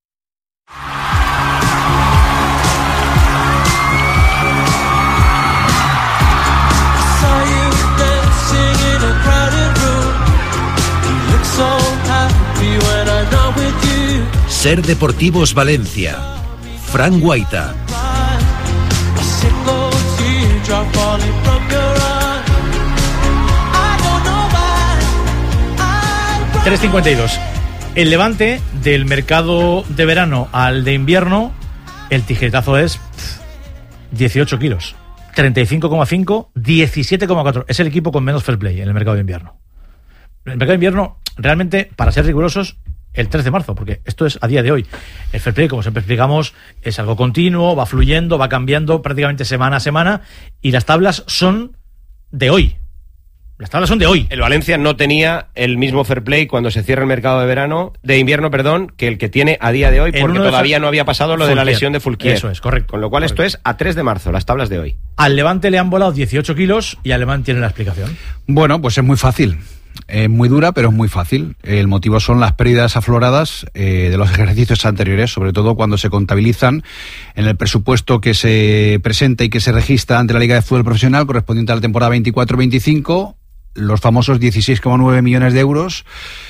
Ser Deportivos Valencia. Fran Guaita. 3:52. El Levante, del mercado de verano al de invierno, el tijeretazo es 18 kilos. 35,5, 17,4. Es el equipo con menos fair play en el mercado de invierno. El mercado de invierno, realmente, para ser rigurosos, el 3 de marzo, porque esto es a día de hoy. El fair play, como siempre explicamos, es algo continuo, va fluyendo, va cambiando prácticamente semana a semana, y las tablas son de hoy. Las tablas son de hoy. El Valencia no tenía el mismo fair play cuando se cierra el mercado de invierno, que el que tiene a día de hoy, porque todavía no había pasado lo de la lesión de Fulquier. Eso es, correcto. Con lo cual esto es a 3 de marzo, las tablas de hoy. Al Levante le han volado 18 kilos y Alemán tiene la explicación. Bueno, pues es muy fácil. muy dura, pero es muy fácil. El motivo son las pérdidas afloradas de los ejercicios anteriores, sobre todo cuando se contabilizan en el presupuesto que se presenta y que se registra ante la Liga de Fútbol Profesional correspondiente a la temporada 24-25, los famosos 16,9 millones de euros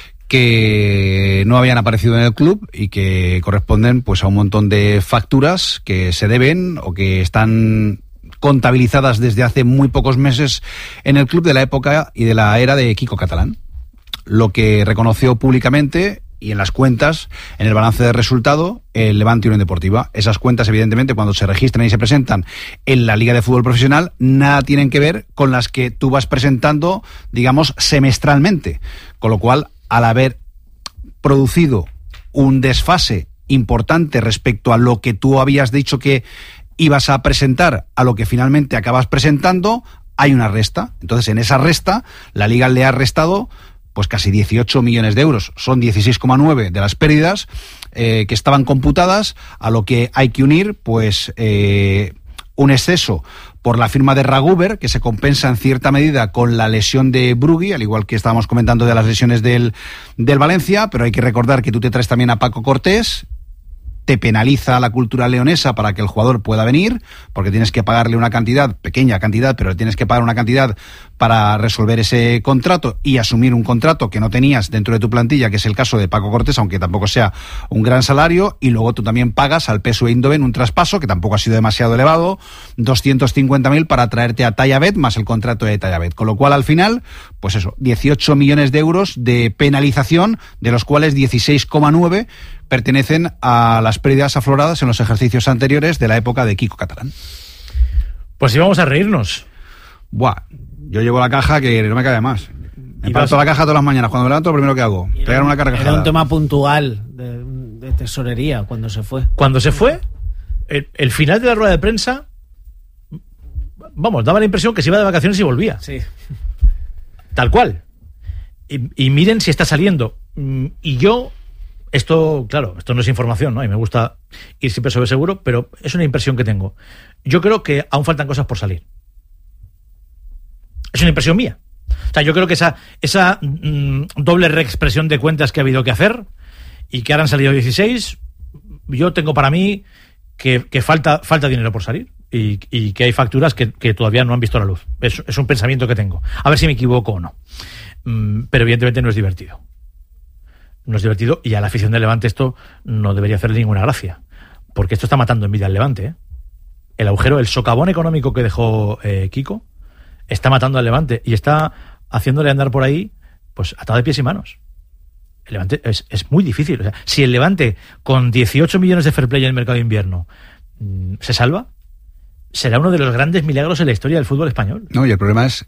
que no habían aparecido en el club y que corresponden pues a un montón de facturas que se deben o que están contabilizadas desde hace muy pocos meses en el club de la época y de la era de Quico Catalán. Lo que reconoció públicamente y en las cuentas, en el balance de resultado, el Levante Unión Deportiva. Esas cuentas, evidentemente, cuando se registran y se presentan en la Liga de Fútbol Profesional, nada tienen que ver con las que tú vas presentando, digamos, semestralmente. Con lo cual, al haber producido un desfase importante respecto a lo que tú habías dicho que ibas a presentar a lo que finalmente acabas presentando, hay una resta. Entonces, en esa resta, la Liga le ha restado pues casi 18 millones de euros. Son 16,9 de las pérdidas que estaban computadas, a lo que hay que unir pues un exceso por la firma de Raguber, que se compensa en cierta medida con la lesión de Brugui, al igual que estábamos comentando de las lesiones del Valencia, pero hay que recordar que tú te traes también a Paco Cortés, te penaliza la cultura leonesa para que el jugador pueda venir, porque tienes que pagarle una cantidad, pequeña cantidad, pero tienes que pagar una cantidad para resolver ese contrato y asumir un contrato que no tenías dentro de tu plantilla, que es el caso de Paco Cortés, aunque tampoco sea un gran salario, y luego tú también pagas al PSV Eindhoven un traspaso que tampoco ha sido demasiado elevado, 250.000 para traerte a Tayabet más el contrato de Tayabet, con lo cual al final, pues eso, 18 millones de euros de penalización, de los cuales 16,9 pertenecen a las pérdidas afloradas en los ejercicios anteriores de la época de Quico Catalán. Pues sí, vamos a reírnos. Buah, yo llevo la caja que no me cabe más. Me parto la caja todas las mañanas. Cuando me levanto, lo primero que hago, pegar una carcajada. Era un tema puntual de tesorería cuando se fue. Cuando se fue, el final de la rueda de prensa, vamos, daba la impresión que se iba de vacaciones y volvía. Sí. Tal cual. Y miren si está saliendo. Y yo... Esto, claro, esto no es información, ¿no? Y me gusta ir siempre sobre seguro, pero es una impresión que tengo. Yo creo que aún faltan cosas por salir. Es una impresión mía. O sea, yo creo que esa doble reexpresión de cuentas que ha habido que hacer y que ahora han salido 16, yo tengo para mí que falta dinero por salir y que hay facturas que todavía no han visto la luz. Es un pensamiento que tengo. A ver si me equivoco o no. Pero evidentemente no es divertido. No es divertido y a la afición del Levante esto no debería hacerle ninguna gracia, porque esto está matando en vida al Levante, ¿eh? El agujero, el socavón económico que dejó Quico está matando al Levante y está haciéndole andar por ahí pues atado de pies y manos. El Levante es muy difícil. O sea, si el Levante con 18 millones de fair play en el mercado de invierno se salva, será uno de los grandes milagros en la historia del fútbol español. No, y el problema es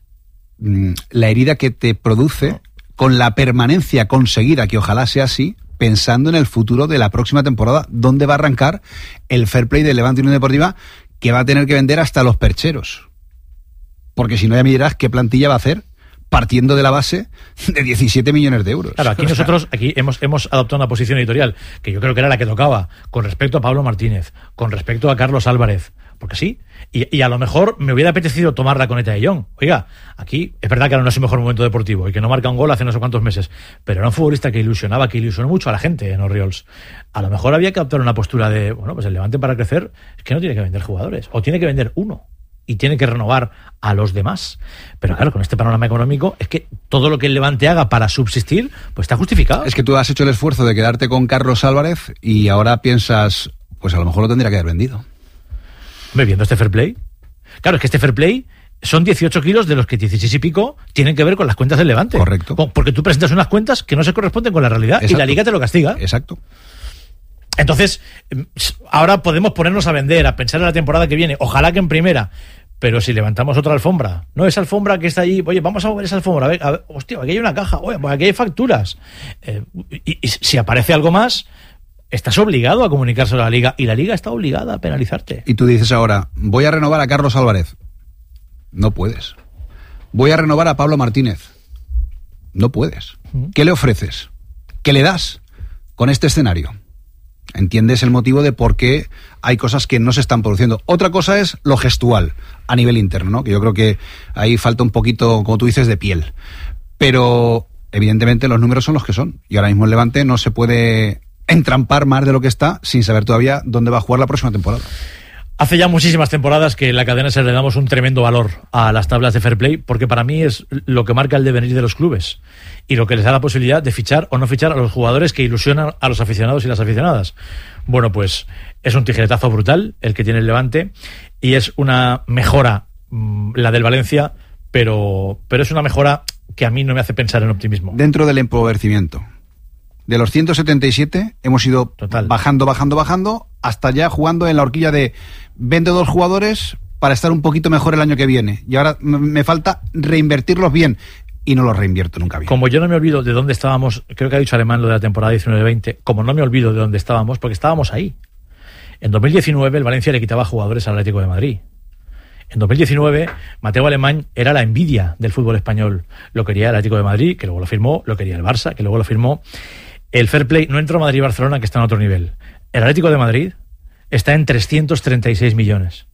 la herida que te produce con la permanencia conseguida, que ojalá sea así, pensando en el futuro de la próxima temporada, donde va a arrancar el fair play del Levante Unión Deportiva, que va a tener que vender hasta los percheros. Porque si no, ya me dirás qué plantilla va a hacer partiendo de la base de 17 millones de euros. Claro, aquí nosotros hemos adoptado una posición editorial que yo creo que era la que tocaba con respecto a Pablo Martínez, con respecto a Carlos Álvarez, porque sí, y a lo mejor me hubiera apetecido tomarla con Eta de Jong. Oiga, aquí es verdad que ahora no es el mejor momento deportivo y que no marca un gol hace no sé cuántos meses, pero era un futbolista que ilusionaba, que ilusionó mucho a la gente en Oriols. A lo mejor había que adoptar una postura de, bueno, pues el Levante para crecer es que no tiene que vender jugadores, o tiene que vender uno y tiene que renovar a los demás. Pero claro, con este panorama económico es que todo lo que el Levante haga para subsistir pues está justificado. Es que tú has hecho el esfuerzo de quedarte con Carlos Álvarez y ahora piensas, pues a lo mejor lo tendría que haber vendido. ¿Me viendo este fair play? Claro, es que este fair play son 18 kilos de los que 16 y pico tienen que ver con las cuentas del Levante. Correcto. Porque tú presentas unas cuentas que no se corresponden con la realidad. Exacto. Y la Liga te lo castiga. Exacto. Entonces, ahora podemos ponernos a vender, a pensar en la temporada que viene, ojalá que en primera, pero si levantamos otra alfombra, no esa alfombra que está allí, oye, vamos a mover esa alfombra, a ver, hostia, aquí hay una caja, oye, pues aquí hay facturas, y si aparece algo más, estás obligado a comunicárselo a la Liga, y la Liga está obligada a penalizarte. Y tú dices ahora, voy a renovar a Carlos Álvarez. No puedes. Voy a renovar a Pablo Martínez. No puedes. ¿Qué le ofreces? ¿Qué le das con este escenario? ¿Entiendes el motivo de por qué hay cosas que no se están produciendo? Otra cosa es lo gestual, a nivel interno, ¿no? Que yo creo que ahí falta un poquito, como tú dices, de piel. Pero evidentemente los números son los que son. Y ahora mismo el Levante no se puede entrampar más de lo que está sin saber todavía dónde va a jugar la próxima temporada. Hace ya muchísimas temporadas que en la cadena SER le damos un tremendo valor a las tablas de fair play, porque para mí es lo que marca el devenir de los clubes y lo que les da la posibilidad de fichar o no fichar a los jugadores que ilusionan a los aficionados y las aficionadas. Bueno, pues es un tijeretazo brutal el que tiene el Levante y es una mejora, la del Valencia, pero es una mejora que a mí no me hace pensar en optimismo. Dentro del empobrecimiento, de los 177 hemos ido bajando, hasta ya jugando en la horquilla de vendo 2 jugadores para estar un poquito mejor el año que viene. Y ahora me falta reinvertirlos bien. Y no los reinvierto nunca bien. Como yo no me olvido de dónde estábamos, creo que ha dicho Alemán lo de la temporada 19-20, como no me olvido de dónde estábamos, porque estábamos ahí. En 2019 el Valencia le quitaba jugadores al Atlético de Madrid. En 2019, Mateo Alemán era la envidia del fútbol español. Lo quería el Atlético de Madrid, que luego lo firmó, lo quería el Barça, que luego lo firmó. El fair play no entró Madrid y Barcelona, que está en otro nivel. El Atlético de Madrid está en 336 millones.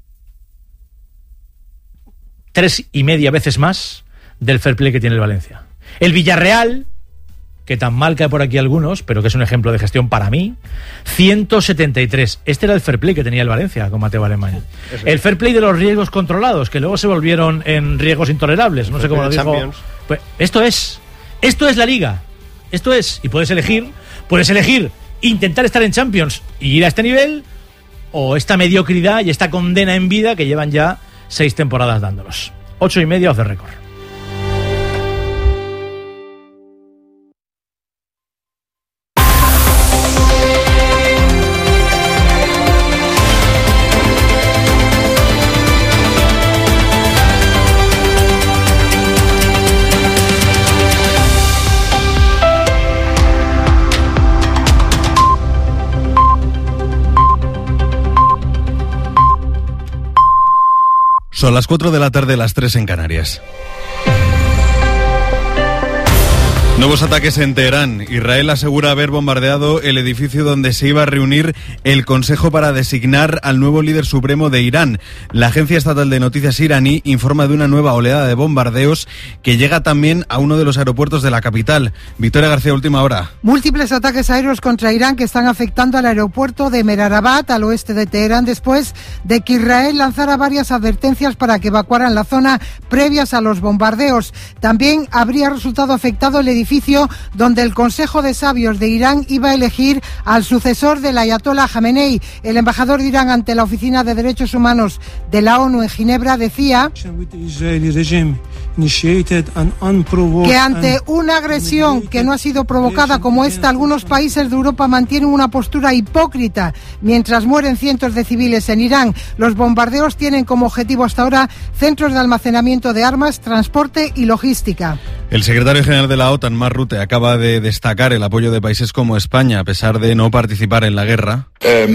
3,5 veces más del fair play que tiene el Valencia. El Villarreal, que tan mal cae por aquí algunos, pero que es un ejemplo de gestión para mí, 173. Este era el fair play que tenía el Valencia con Mateo Alemán. El fair play de los riesgos controlados, que luego se volvieron en riesgos intolerables, no sé cómo lo dijo. Pues esto es la Liga. Esto es, y puedes elegir intentar estar en Champions y ir a este nivel, o esta mediocridad y esta condena en vida que llevan ya 6 temporadas dándolos. 8,5 off the record. Son las 4 de la tarde, las 3 en Canarias. Nuevos ataques en Teherán. Israel asegura haber bombardeado el edificio donde se iba a reunir el Consejo para designar al nuevo líder supremo de Irán. La agencia estatal de noticias iraní informa de una nueva oleada de bombardeos que llega también a uno de los aeropuertos de la capital. Victoria García, última hora. Múltiples ataques aéreos contra Irán que están afectando al aeropuerto de Mehrabad, al oeste de Teherán, después de que Israel lanzara varias advertencias para que evacuaran la zona previas a los bombardeos. También habría resultado afectado el edificio donde el Consejo de Sabios de Irán iba a elegir al sucesor del Ayatollah Jamenei. El embajador de Irán ante la Oficina de Derechos Humanos de la ONU en Ginebra decía que ante una agresión que no ha sido provocada como esta, algunos países de Europa mantienen una postura hipócrita mientras mueren cientos de civiles en Irán. Los bombardeos tienen como objetivo hasta ahora centros de almacenamiento de armas, transporte y logística. El secretario general de la OTAN, Mark Rutte, acaba de destacar el apoyo de países como España, a pesar de no participar en la guerra.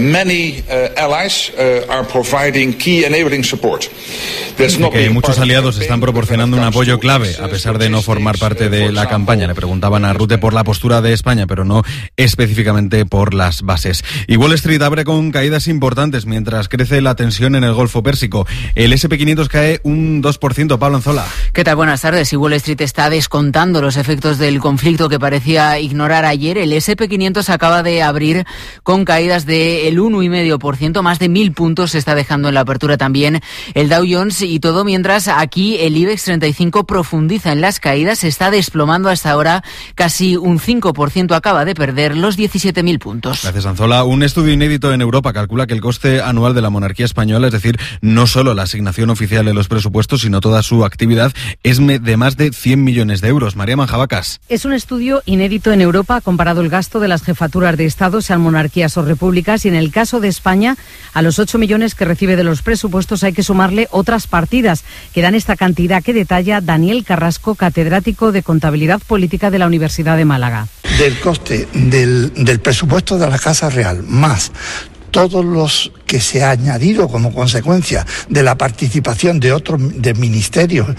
Que muchos aliados están proporcionando un apoyo clave, a pesar de no formar parte de la campaña. Le preguntaban a Rutte por la postura de España, pero no específicamente por las bases. Y Wall Street abre con caídas importantes mientras crece la tensión en el Golfo Pérsico. El SP500 cae un 2%. Pablo Anzola. ¿Qué tal? Buenas tardes. Y Wall Street está descontando los efectos del conflicto que parecía ignorar ayer. El SP500 acaba de abrir con caídas del 1,5%, más de 1.000 puntos se está dejando en la apertura también el Dow Jones, y todo mientras aquí el IBEX 35 profundiza en las caídas, se está desplomando hasta ahora casi un 5%, acaba de perder los 17.000 puntos. Gracias, Anzola. Un estudio inédito en Europa calcula que el coste anual de la monarquía española, es decir, no solo la asignación oficial de los presupuestos, sino toda su actividad, es de más de 100 millones de euros. María Manjabacas. Es un estudio inédito en Europa. Ha comparado el gasto de las jefaturas de Estado, sean monarquías o repúblicas, y en el caso de España, a los 8 millones que recibe de los presupuestos hay que sumarle otras partidas que dan esta cantidad que detalla Daniel Carrasco, catedrático de Contabilidad Política de la Universidad de Málaga. Del coste del presupuesto de la Casa Real, más todos los que se ha añadido como consecuencia de la participación de otros de ministerios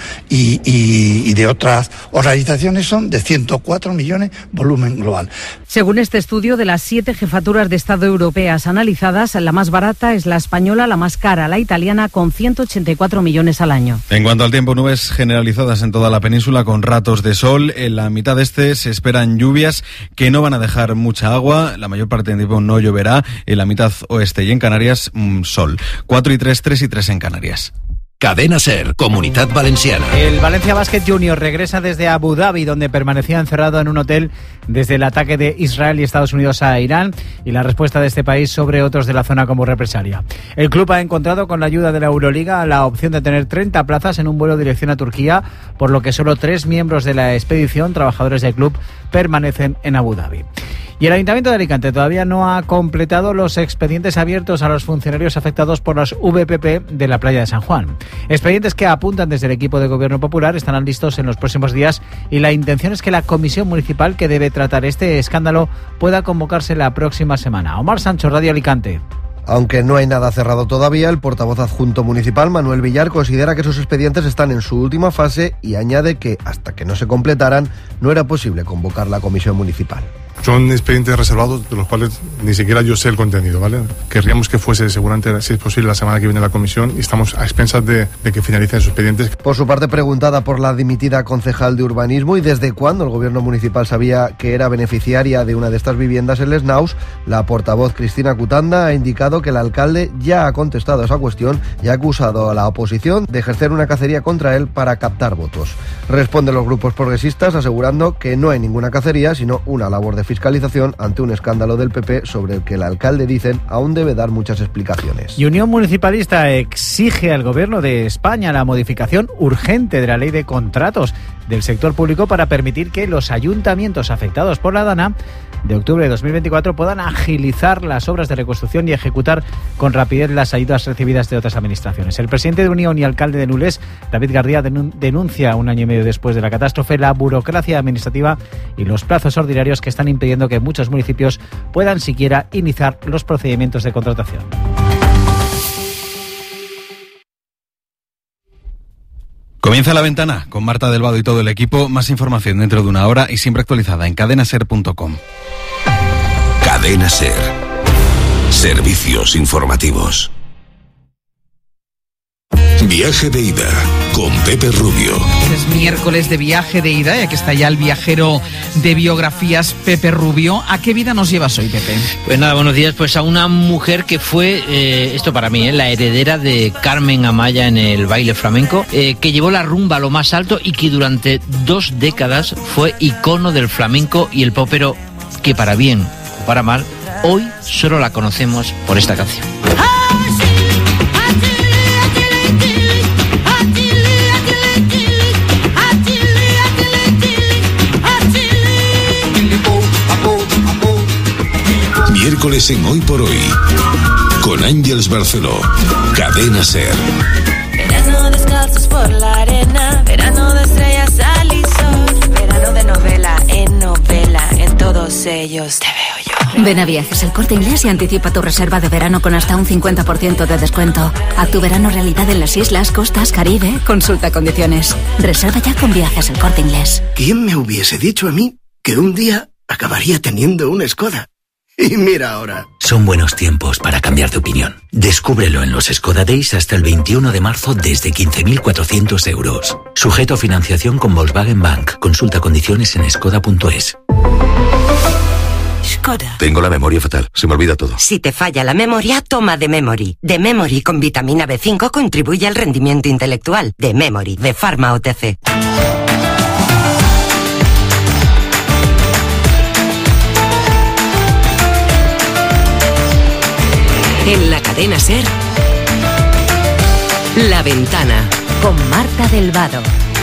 y de otras organizaciones son de 104 millones volumen global. Según este estudio, de las 7 jefaturas de Estado europeas analizadas, la más barata es la española, la más cara la italiana, con 184 millones al año. En cuanto al tiempo, nubes generalizadas en toda la península con ratos de sol. En la mitad este se esperan lluvias que no van a dejar mucha agua. La mayor parte del tiempo no lloverá. En la mitad oeste y en Canarias, sol. 4 y 3, 3 y 3 en Canarias. Cadena SER, Comunidad Valenciana. El Valencia Basket Junior regresa desde Abu Dhabi, donde permanecía encerrado en un hotel desde el ataque de Israel y Estados Unidos a Irán y la respuesta de este país sobre otros de la zona como represalia. El club ha encontrado con la ayuda de la Euroliga la opción de tener 30 plazas en un vuelo dirección a Turquía, por lo que solo 3 miembros de la expedición, trabajadores del club, permanecen en Abu Dhabi. Y el Ayuntamiento de Alicante todavía no ha completado los expedientes abiertos a los funcionarios afectados por las VPP de la playa de San Juan. Expedientes que apuntan desde el equipo de Gobierno Popular estarán listos en los próximos días y la intención es que la comisión municipal que debe tratar este escándalo pueda convocarse la próxima semana. Omar Sancho, Radio Alicante. Aunque no hay nada cerrado todavía, el portavoz adjunto municipal, Manuel Villar, considera que esos expedientes están en su última fase y añade que, hasta que no se completaran, no era posible convocar la comisión municipal. Son expedientes reservados de los cuales ni siquiera yo sé el contenido, ¿vale? Querríamos que fuese seguramente, si es posible, la semana que viene la comisión y estamos a expensas de que finalicen esos expedientes. Por su parte, preguntada por la dimitida concejal de urbanismo y desde cuándo el gobierno municipal sabía que era beneficiaria de una de estas viviendas en Les Naus, la portavoz Cristina Cutanda ha indicado que el alcalde ya ha contestado a esa cuestión y ha acusado a la oposición de ejercer una cacería contra él para captar votos. Responden los grupos progresistas asegurando que no hay ninguna cacería, sino una labor de fiscalización ante un escándalo del PP sobre el que el alcalde, dicen, aún debe dar muchas explicaciones. Y Unión Municipalista exige al Gobierno de España la modificación urgente de la ley de contratos del sector público para permitir que los ayuntamientos afectados por la DANA de octubre de 2024 puedan agilizar las obras de reconstrucción y ejecutar con rapidez las ayudas recibidas de otras administraciones. El presidente de Unión y alcalde de Nules, David Gardía, denuncia un año y medio después de la catástrofe la burocracia administrativa y los plazos ordinarios que están impidiendo que muchos municipios puedan siquiera iniciar los procedimientos de contratación. Comienza La Ventana con Marta Delvado y todo el equipo. Más información dentro de una hora y siempre actualizada en cadenaser.com. Cadena SER. Servicios informativos. Viaje de ida con Pepe Rubio. Es miércoles de viaje de ida y aquí está ya el viajero de biografías, Pepe Rubio. ¿A qué vida nos llevas hoy, Pepe? Pues nada, buenos días. Pues a una mujer que fue, esto para mí, la heredera de Carmen Amaya en el baile flamenco, que llevó la rumba a lo más alto y que durante 2 décadas fue icono del flamenco y el pop, pero que para bien o para mal, hoy solo la conocemos por esta canción. Miércoles en Hoy por Hoy, con Ángeles Barceló, Cadena SER. Verano descalzos por la arena, verano de estrellas, sal y sol, verano de novela, en todos ellos te veo yo. Ven a Viajes El Corte Inglés y anticipa tu reserva de verano con hasta un 50% de descuento. Haz tu verano realidad en las islas, costas, Caribe. Consulta condiciones. Reserva ya con Viajes El Corte Inglés. ¿Quién me hubiese dicho a mí que un día acabaría teniendo una Skoda? Y mira ahora. Son buenos tiempos para cambiar de opinión. Descúbrelo en los Skoda Days hasta el 21 de marzo desde 15.400 euros. Sujeto a financiación con Volkswagen Bank. Consulta condiciones en skoda.es. Skoda. Tengo la memoria fatal, se me olvida todo. Si te falla la memoria, toma The Memory. The Memory con vitamina B5 contribuye al rendimiento intelectual. The Memory, de Pharma OTC. En la cadena SER, La Ventana, con Marta Delvado.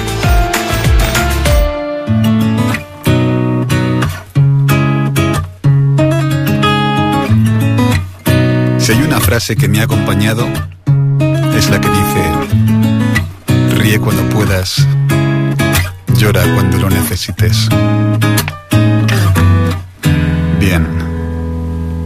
Si hay una frase que me ha acompañado, es la que dice: ríe cuando puedas, llora cuando lo necesites. Bien.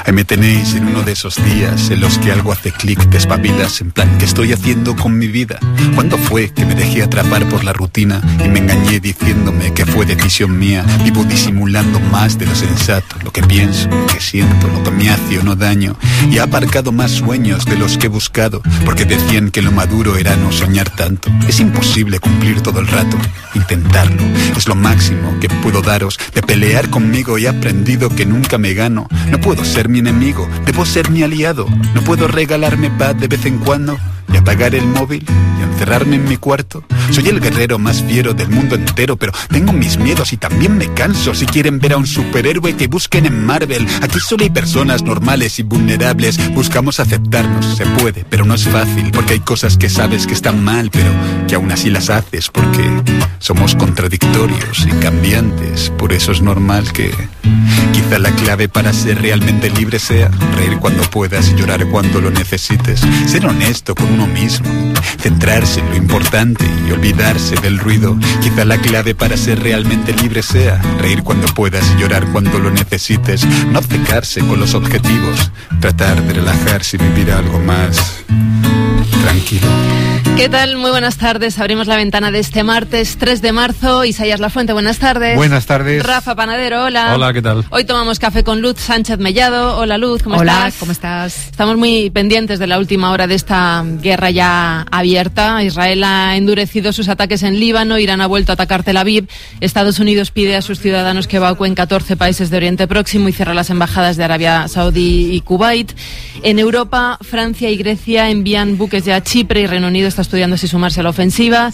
Ahí me tenéis en uno de esos días en los que algo hace clic, te espabilas, en plan, ¿qué estoy haciendo con mi vida? ¿Cuándo fue que me dejé atrapar por la rutina y me engañé diciéndome que fue decisión mía? Vivo disimulando más de lo sensato, lo que pienso, lo que siento, lo que me hace o no daño. Y he aparcado más sueños de los que he buscado, porque decían que lo maduro era no soñar tanto. Es imposible cumplir todo el rato, intentarlo es lo máximo que puedo daros. De pelear conmigo he aprendido que nunca me gano. No puedo ser mi enemigo, debo ser mi aliado. No puedo regalarme paz de vez en cuando y apagar el móvil y encerrarme en mi cuarto. Soy el guerrero más fiero del mundo entero, pero tengo mis miedos y también me canso. Si quieren ver a un superhéroe, que busquen en Marvel. Aquí solo hay personas normales y vulnerables. Buscamos aceptarnos, se puede, pero no es fácil, porque hay cosas que sabes que están mal, pero que aún así las haces, porque somos contradictorios y cambiantes. Por eso es normal que quizá la clave para ser realmente libre sea reír cuando puedas y llorar cuando lo necesites. Ser honesto con uno mismo, centrarse en lo importante y olvidarse del ruido. Quizá la clave para ser realmente libre sea reír cuando puedas y llorar cuando lo necesites. No obcecarse con los objetivos, tratar de relajarse y vivir algo más tranquilo. ¿Qué tal? Muy buenas tardes. Abrimos la ventana de este martes 3 de marzo. Isaías Lafuente, buenas tardes. Buenas tardes. Rafa Panadero, hola. Hola, ¿qué tal? Hoy tomamos café con Luz Sánchez Mellado. Hola, Luz, ¿cómo estás? Hola, ¿cómo estás? Estamos muy pendientes de la última hora de esta guerra ya abierta. Israel ha endurecido sus ataques en Líbano, Irán ha vuelto a atacar Tel Aviv, Estados Unidos pide a sus ciudadanos que evacúen 14 países de Oriente Próximo y cierra las embajadas de Arabia Saudí y Kuwait. En Europa, Francia y Grecia envían buques ya a Chipre y Reino Unido está estudiando si sumarse a la ofensiva.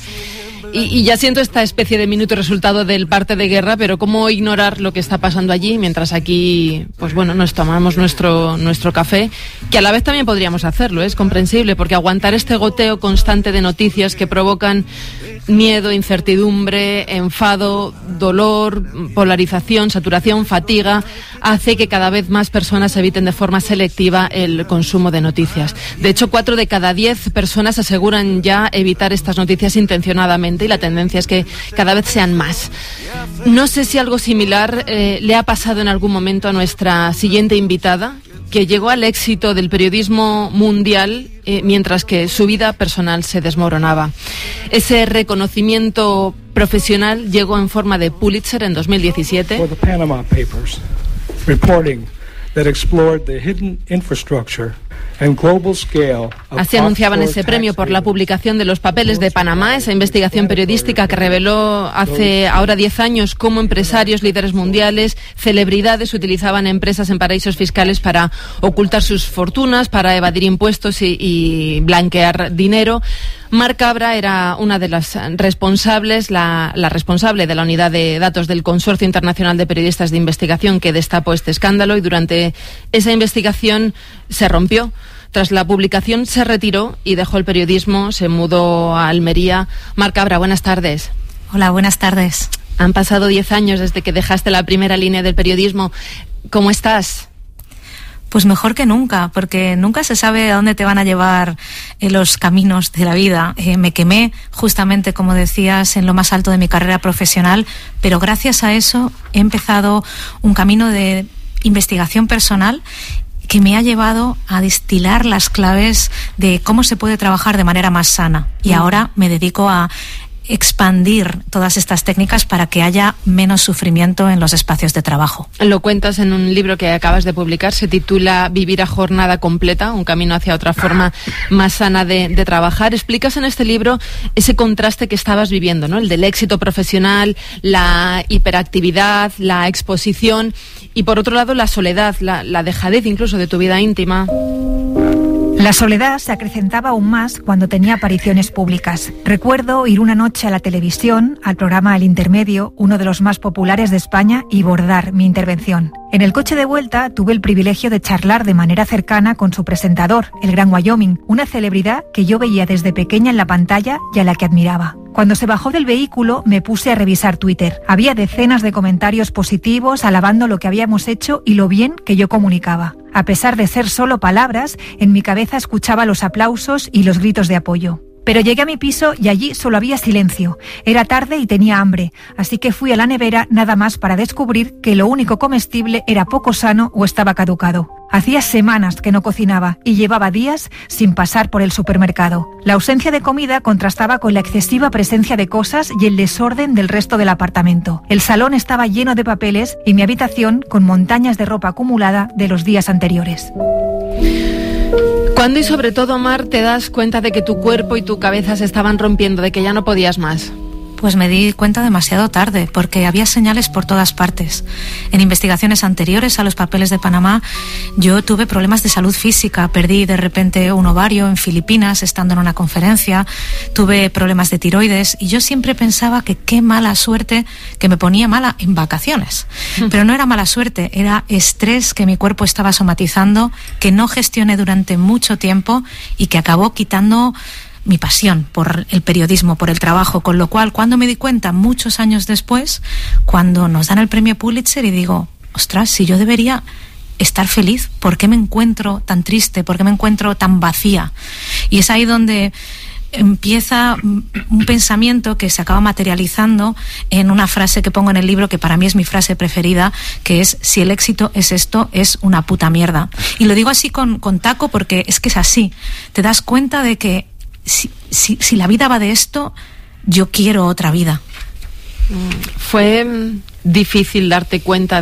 Y ya siento esta especie de minuto resultado del parte de guerra, pero ¿cómo ignorar lo que está pasando allí mientras aquí, pues bueno, nos tomamos nuestro café? Que a la vez también podríamos hacerlo, es comprensible, porque aguantar este goteo constante de noticias que provocan miedo, incertidumbre, enfado, dolor, polarización, saturación, fatiga, hace que cada vez más personas eviten de forma selectiva el consumo de noticias. De hecho, 4 de cada 10 personas aseguran ya evitar estas noticias intencionadamente y la tendencia es que cada vez sean más. No sé si algo similar le ha pasado en algún momento a nuestra siguiente invitada, que llegó al éxito del periodismo mundial mientras que su vida personal se desmoronaba. Ese reconocimiento profesional llegó en forma de Pulitzer en 2017. For the Panama Papers, reporting that explored the hidden infrastructure and global scale. Así anunciaban ese premio por la publicación de los papeles de Panamá, esa investigación periodística que reveló hace ahora 10 años cómo empresarios, líderes mundiales, celebridades utilizaban empresas en paraísos fiscales para ocultar sus fortunas, para evadir impuestos y blanquear dinero. Mar Cabra era una de las responsables, la responsable de la unidad de datos del Consorcio Internacional de Periodistas de Investigación que destapó este escándalo y durante esa investigación se rompió. Tras la publicación se retiró y dejó el periodismo, se mudó a Almería. Mar Cabra, buenas tardes. Hola, buenas tardes. Han pasado 10 años desde que dejaste la primera línea del periodismo. ¿Cómo estás? Pues mejor que nunca, porque nunca se sabe a dónde te van a llevar los caminos de la vida. Me quemé justamente, como decías, en lo más alto de mi carrera profesional, pero gracias a eso he empezado un camino de investigación personal que me ha llevado a destilar las claves de cómo se puede trabajar de manera más sana. Y ahora me dedico a expandir todas estas técnicas para que haya menos sufrimiento en los espacios de trabajo. Lo cuentas en un libro que acabas de publicar, se titula Vivir a jornada completa, un camino hacia otra forma más sana de trabajar. Explicas en este libro ese contraste que estabas viviendo, ¿no? El del éxito profesional, la hiperactividad, la exposición y por otro lado la soledad, la dejadez incluso de tu vida íntima. La soledad se acrecentaba aún más cuando tenía apariciones públicas. Recuerdo ir una noche a la televisión, al programa El Intermedio, uno de los más populares de España, y bordar mi intervención. En el coche de vuelta tuve el privilegio de charlar de manera cercana con su presentador, el Gran Wyoming, una celebridad que yo veía desde pequeña en la pantalla y a la que admiraba. Cuando se bajó del vehículo me puse a revisar Twitter. Había decenas de comentarios positivos alabando lo que habíamos hecho y lo bien que yo comunicaba. A pesar de ser solo palabras, en mi cabeza escuchaba los aplausos y los gritos de apoyo. Pero llegué a mi piso y allí solo había silencio. Era tarde y tenía hambre, así que fui a la nevera nada más para descubrir que lo único comestible era poco sano o estaba caducado. Hacía semanas que no cocinaba y llevaba días sin pasar por el supermercado. La ausencia de comida contrastaba con la excesiva presencia de cosas y el desorden del resto del apartamento. El salón estaba lleno de papeles y mi habitación con montañas de ropa acumulada de los días anteriores. ¿Cuándo y sobre todo, Mar, te das cuenta de que tu cuerpo y tu cabeza se estaban rompiendo, de que ya no podías más? Pues me di cuenta demasiado tarde, porque había señales por todas partes. En investigaciones anteriores a los papeles de Panamá, yo tuve problemas de salud física. Perdí de repente un ovario en Filipinas, estando en una conferencia. Tuve problemas de tiroides y yo siempre pensaba que qué mala suerte que me ponía mala en vacaciones. Pero no era mala suerte, era estrés que mi cuerpo estaba somatizando, que no gestioné durante mucho tiempo y que acabó quitando mi pasión por el periodismo, por el trabajo, con lo cual cuando me di cuenta muchos años después, cuando nos dan el premio Pulitzer y digo, ostras, si yo debería estar feliz, ¿por qué me encuentro tan triste? ¿Por qué me encuentro tan vacía? Y es ahí donde empieza un pensamiento que se acaba materializando en una frase que pongo en el libro, que para mí es mi frase preferida, que es: si el éxito es esto, es una puta mierda. Y lo digo así con taco porque es que es así. Te das cuenta de que si la vida va de esto, yo quiero otra vida. Fue difícil darte cuenta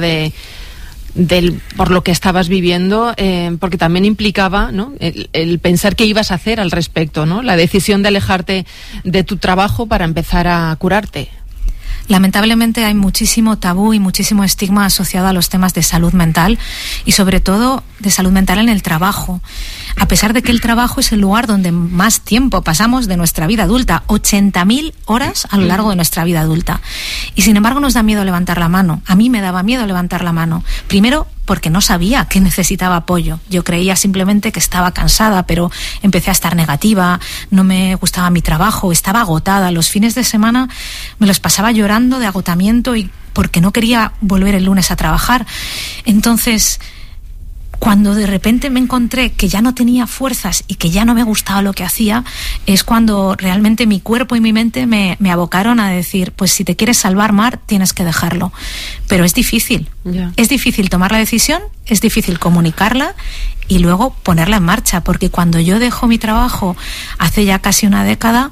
por lo que estabas viviendo, porque también implicaba, ¿no?, el pensar qué ibas a hacer al respecto, ¿no? La decisión de alejarte de tu trabajo para empezar a curarte. Lamentablemente hay muchísimo tabú y muchísimo estigma asociado a los temas de salud mental y sobre todo de salud mental en el trabajo. A pesar de que el trabajo es el lugar donde más tiempo pasamos de nuestra vida adulta, 80.000 horas a lo largo de nuestra vida adulta. Y sin embargo nos da miedo levantar la mano. A mí me daba miedo levantar la mano. Primero, porque no sabía que necesitaba apoyo. Yo creía simplemente que estaba cansada, pero empecé a estar negativa, no me gustaba mi trabajo, estaba agotada. Los fines de semana me los pasaba llorando de agotamiento y porque no quería volver el lunes a trabajar. Entonces, cuando de repente me encontré que ya no tenía fuerzas y que ya no me gustaba lo que hacía, es cuando realmente mi cuerpo y mi mente me abocaron a decir, pues si te quieres salvar, Mar, tienes que dejarlo. Pero es difícil. Yeah. Es difícil tomar la decisión, es difícil comunicarla y luego ponerla en marcha, porque cuando yo dejo mi trabajo hace ya casi una década,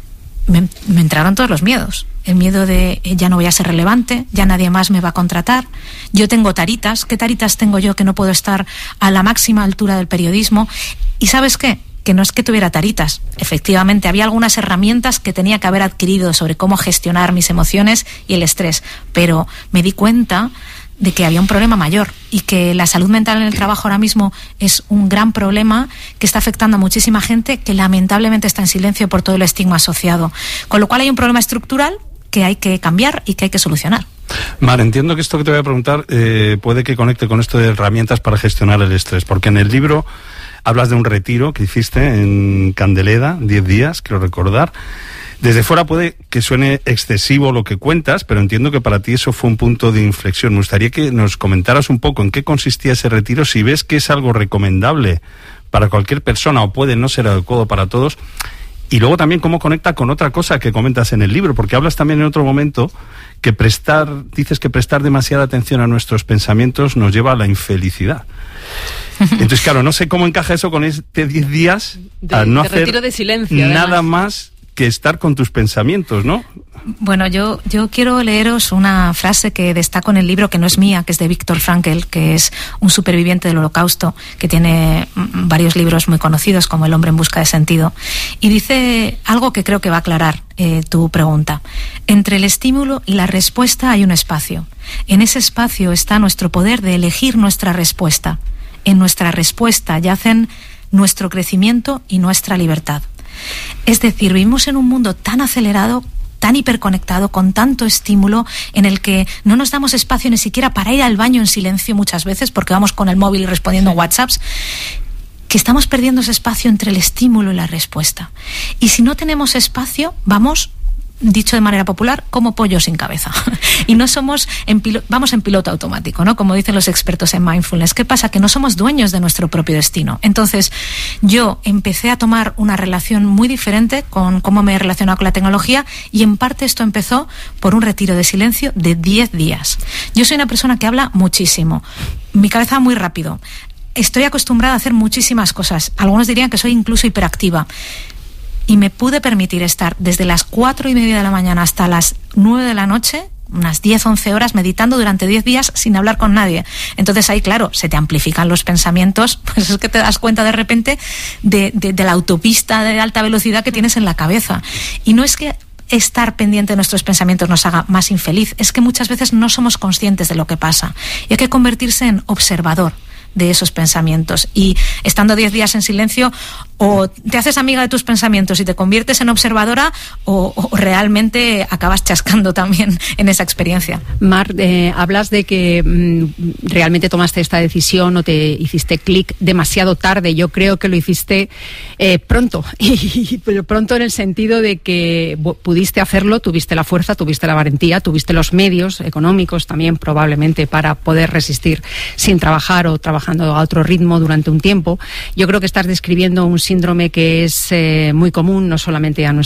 me entraron todos los miedos. El miedo de ya no voy a ser relevante, ya nadie más me va a contratar. Yo tengo taritas. ¿Qué taritas tengo yo que no puedo estar a la máxima altura del periodismo? ¿Y sabes qué? Que no es que tuviera taritas. Efectivamente, había algunas herramientas que tenía que haber adquirido sobre cómo gestionar mis emociones y el estrés. Pero me di cuenta de que había un problema mayor y que la salud mental en el trabajo ahora mismo es un gran problema que está afectando a muchísima gente que lamentablemente está en silencio por todo el estigma asociado. Con lo cual hay un problema estructural que hay que cambiar y que hay que solucionar. Mar, entiendo que esto que te voy a preguntar puede que conecte con esto de herramientas para gestionar el estrés, porque en el libro hablas de un retiro que hiciste en Candeleda, 10 días, quiero recordar. Desde fuera puede que suene excesivo lo que cuentas, pero entiendo que para ti eso fue un punto de inflexión. Me gustaría que nos comentaras un poco en qué consistía ese retiro, si ves que es algo recomendable para cualquier persona o puede no ser adecuado para todos. Y luego también cómo conecta con otra cosa que comentas en el libro, porque hablas también en otro momento que dices que prestar demasiada atención a nuestros pensamientos nos lleva a la infelicidad. Entonces, claro, no sé cómo encaja eso con este 10 días a no hacer retiro de silencio, nada más que estar con tus pensamientos, ¿no? Bueno, yo quiero leeros una frase que destaco en el libro, que no es mía, que es de Viktor Frankl, que es un superviviente del Holocausto, que tiene varios libros muy conocidos, como El hombre en busca de sentido. Y dice algo que creo que va a aclarar tu pregunta. Entre el estímulo y la respuesta hay un espacio. En ese espacio está nuestro poder de elegir nuestra respuesta. En nuestra respuesta yacen nuestro crecimiento y nuestra libertad. Es decir, vivimos en un mundo tan acelerado, tan hiperconectado, con tanto estímulo, en el que no nos damos espacio ni siquiera para ir al baño en silencio muchas veces, porque vamos con el móvil respondiendo WhatsApps, que estamos perdiendo ese espacio entre el estímulo y la respuesta. Y si no tenemos espacio, vamos dicho de manera popular, como pollo sin cabeza. Y no somos, vamos en piloto automático, ¿no? Como dicen los expertos en mindfulness. ¿Qué pasa? Que no somos dueños de nuestro propio destino. Entonces, yo empecé a tomar una relación muy diferente con cómo me he relacionado con la tecnología, y en parte esto empezó por un retiro de silencio de 10 días. Yo soy una persona que habla muchísimo. Mi cabeza va muy rápido. Estoy acostumbrada a hacer muchísimas cosas. Algunos dirían que soy incluso hiperactiva. Y me pude permitir estar desde las 4:30 de la mañana hasta las 9 de la noche, unas 10-11 horas, meditando durante 10 días sin hablar con nadie. Entonces ahí, claro, se te amplifican los pensamientos, pues es que te das cuenta de repente de la autopista de alta velocidad que tienes en la cabeza. Y no es que estar pendiente de nuestros pensamientos nos haga más infeliz, es que muchas veces no somos conscientes de lo que pasa. Y hay que convertirse en observador de esos pensamientos, y estando 10 días en silencio, o te haces amiga de tus pensamientos y te conviertes en observadora, o realmente acabas chascando también en esa experiencia. Mar, hablas de que realmente tomaste esta decisión o te hiciste clic demasiado tarde. Yo creo que lo hiciste pronto, pero pronto en el sentido de que pudiste hacerlo, tuviste la fuerza, tuviste la valentía, tuviste los medios económicos también probablemente para poder resistir sin trabajar o trabajando a otro ritmo durante un tiempo. Yo creo que estás describiendo un síndrome que es muy común, no solamente a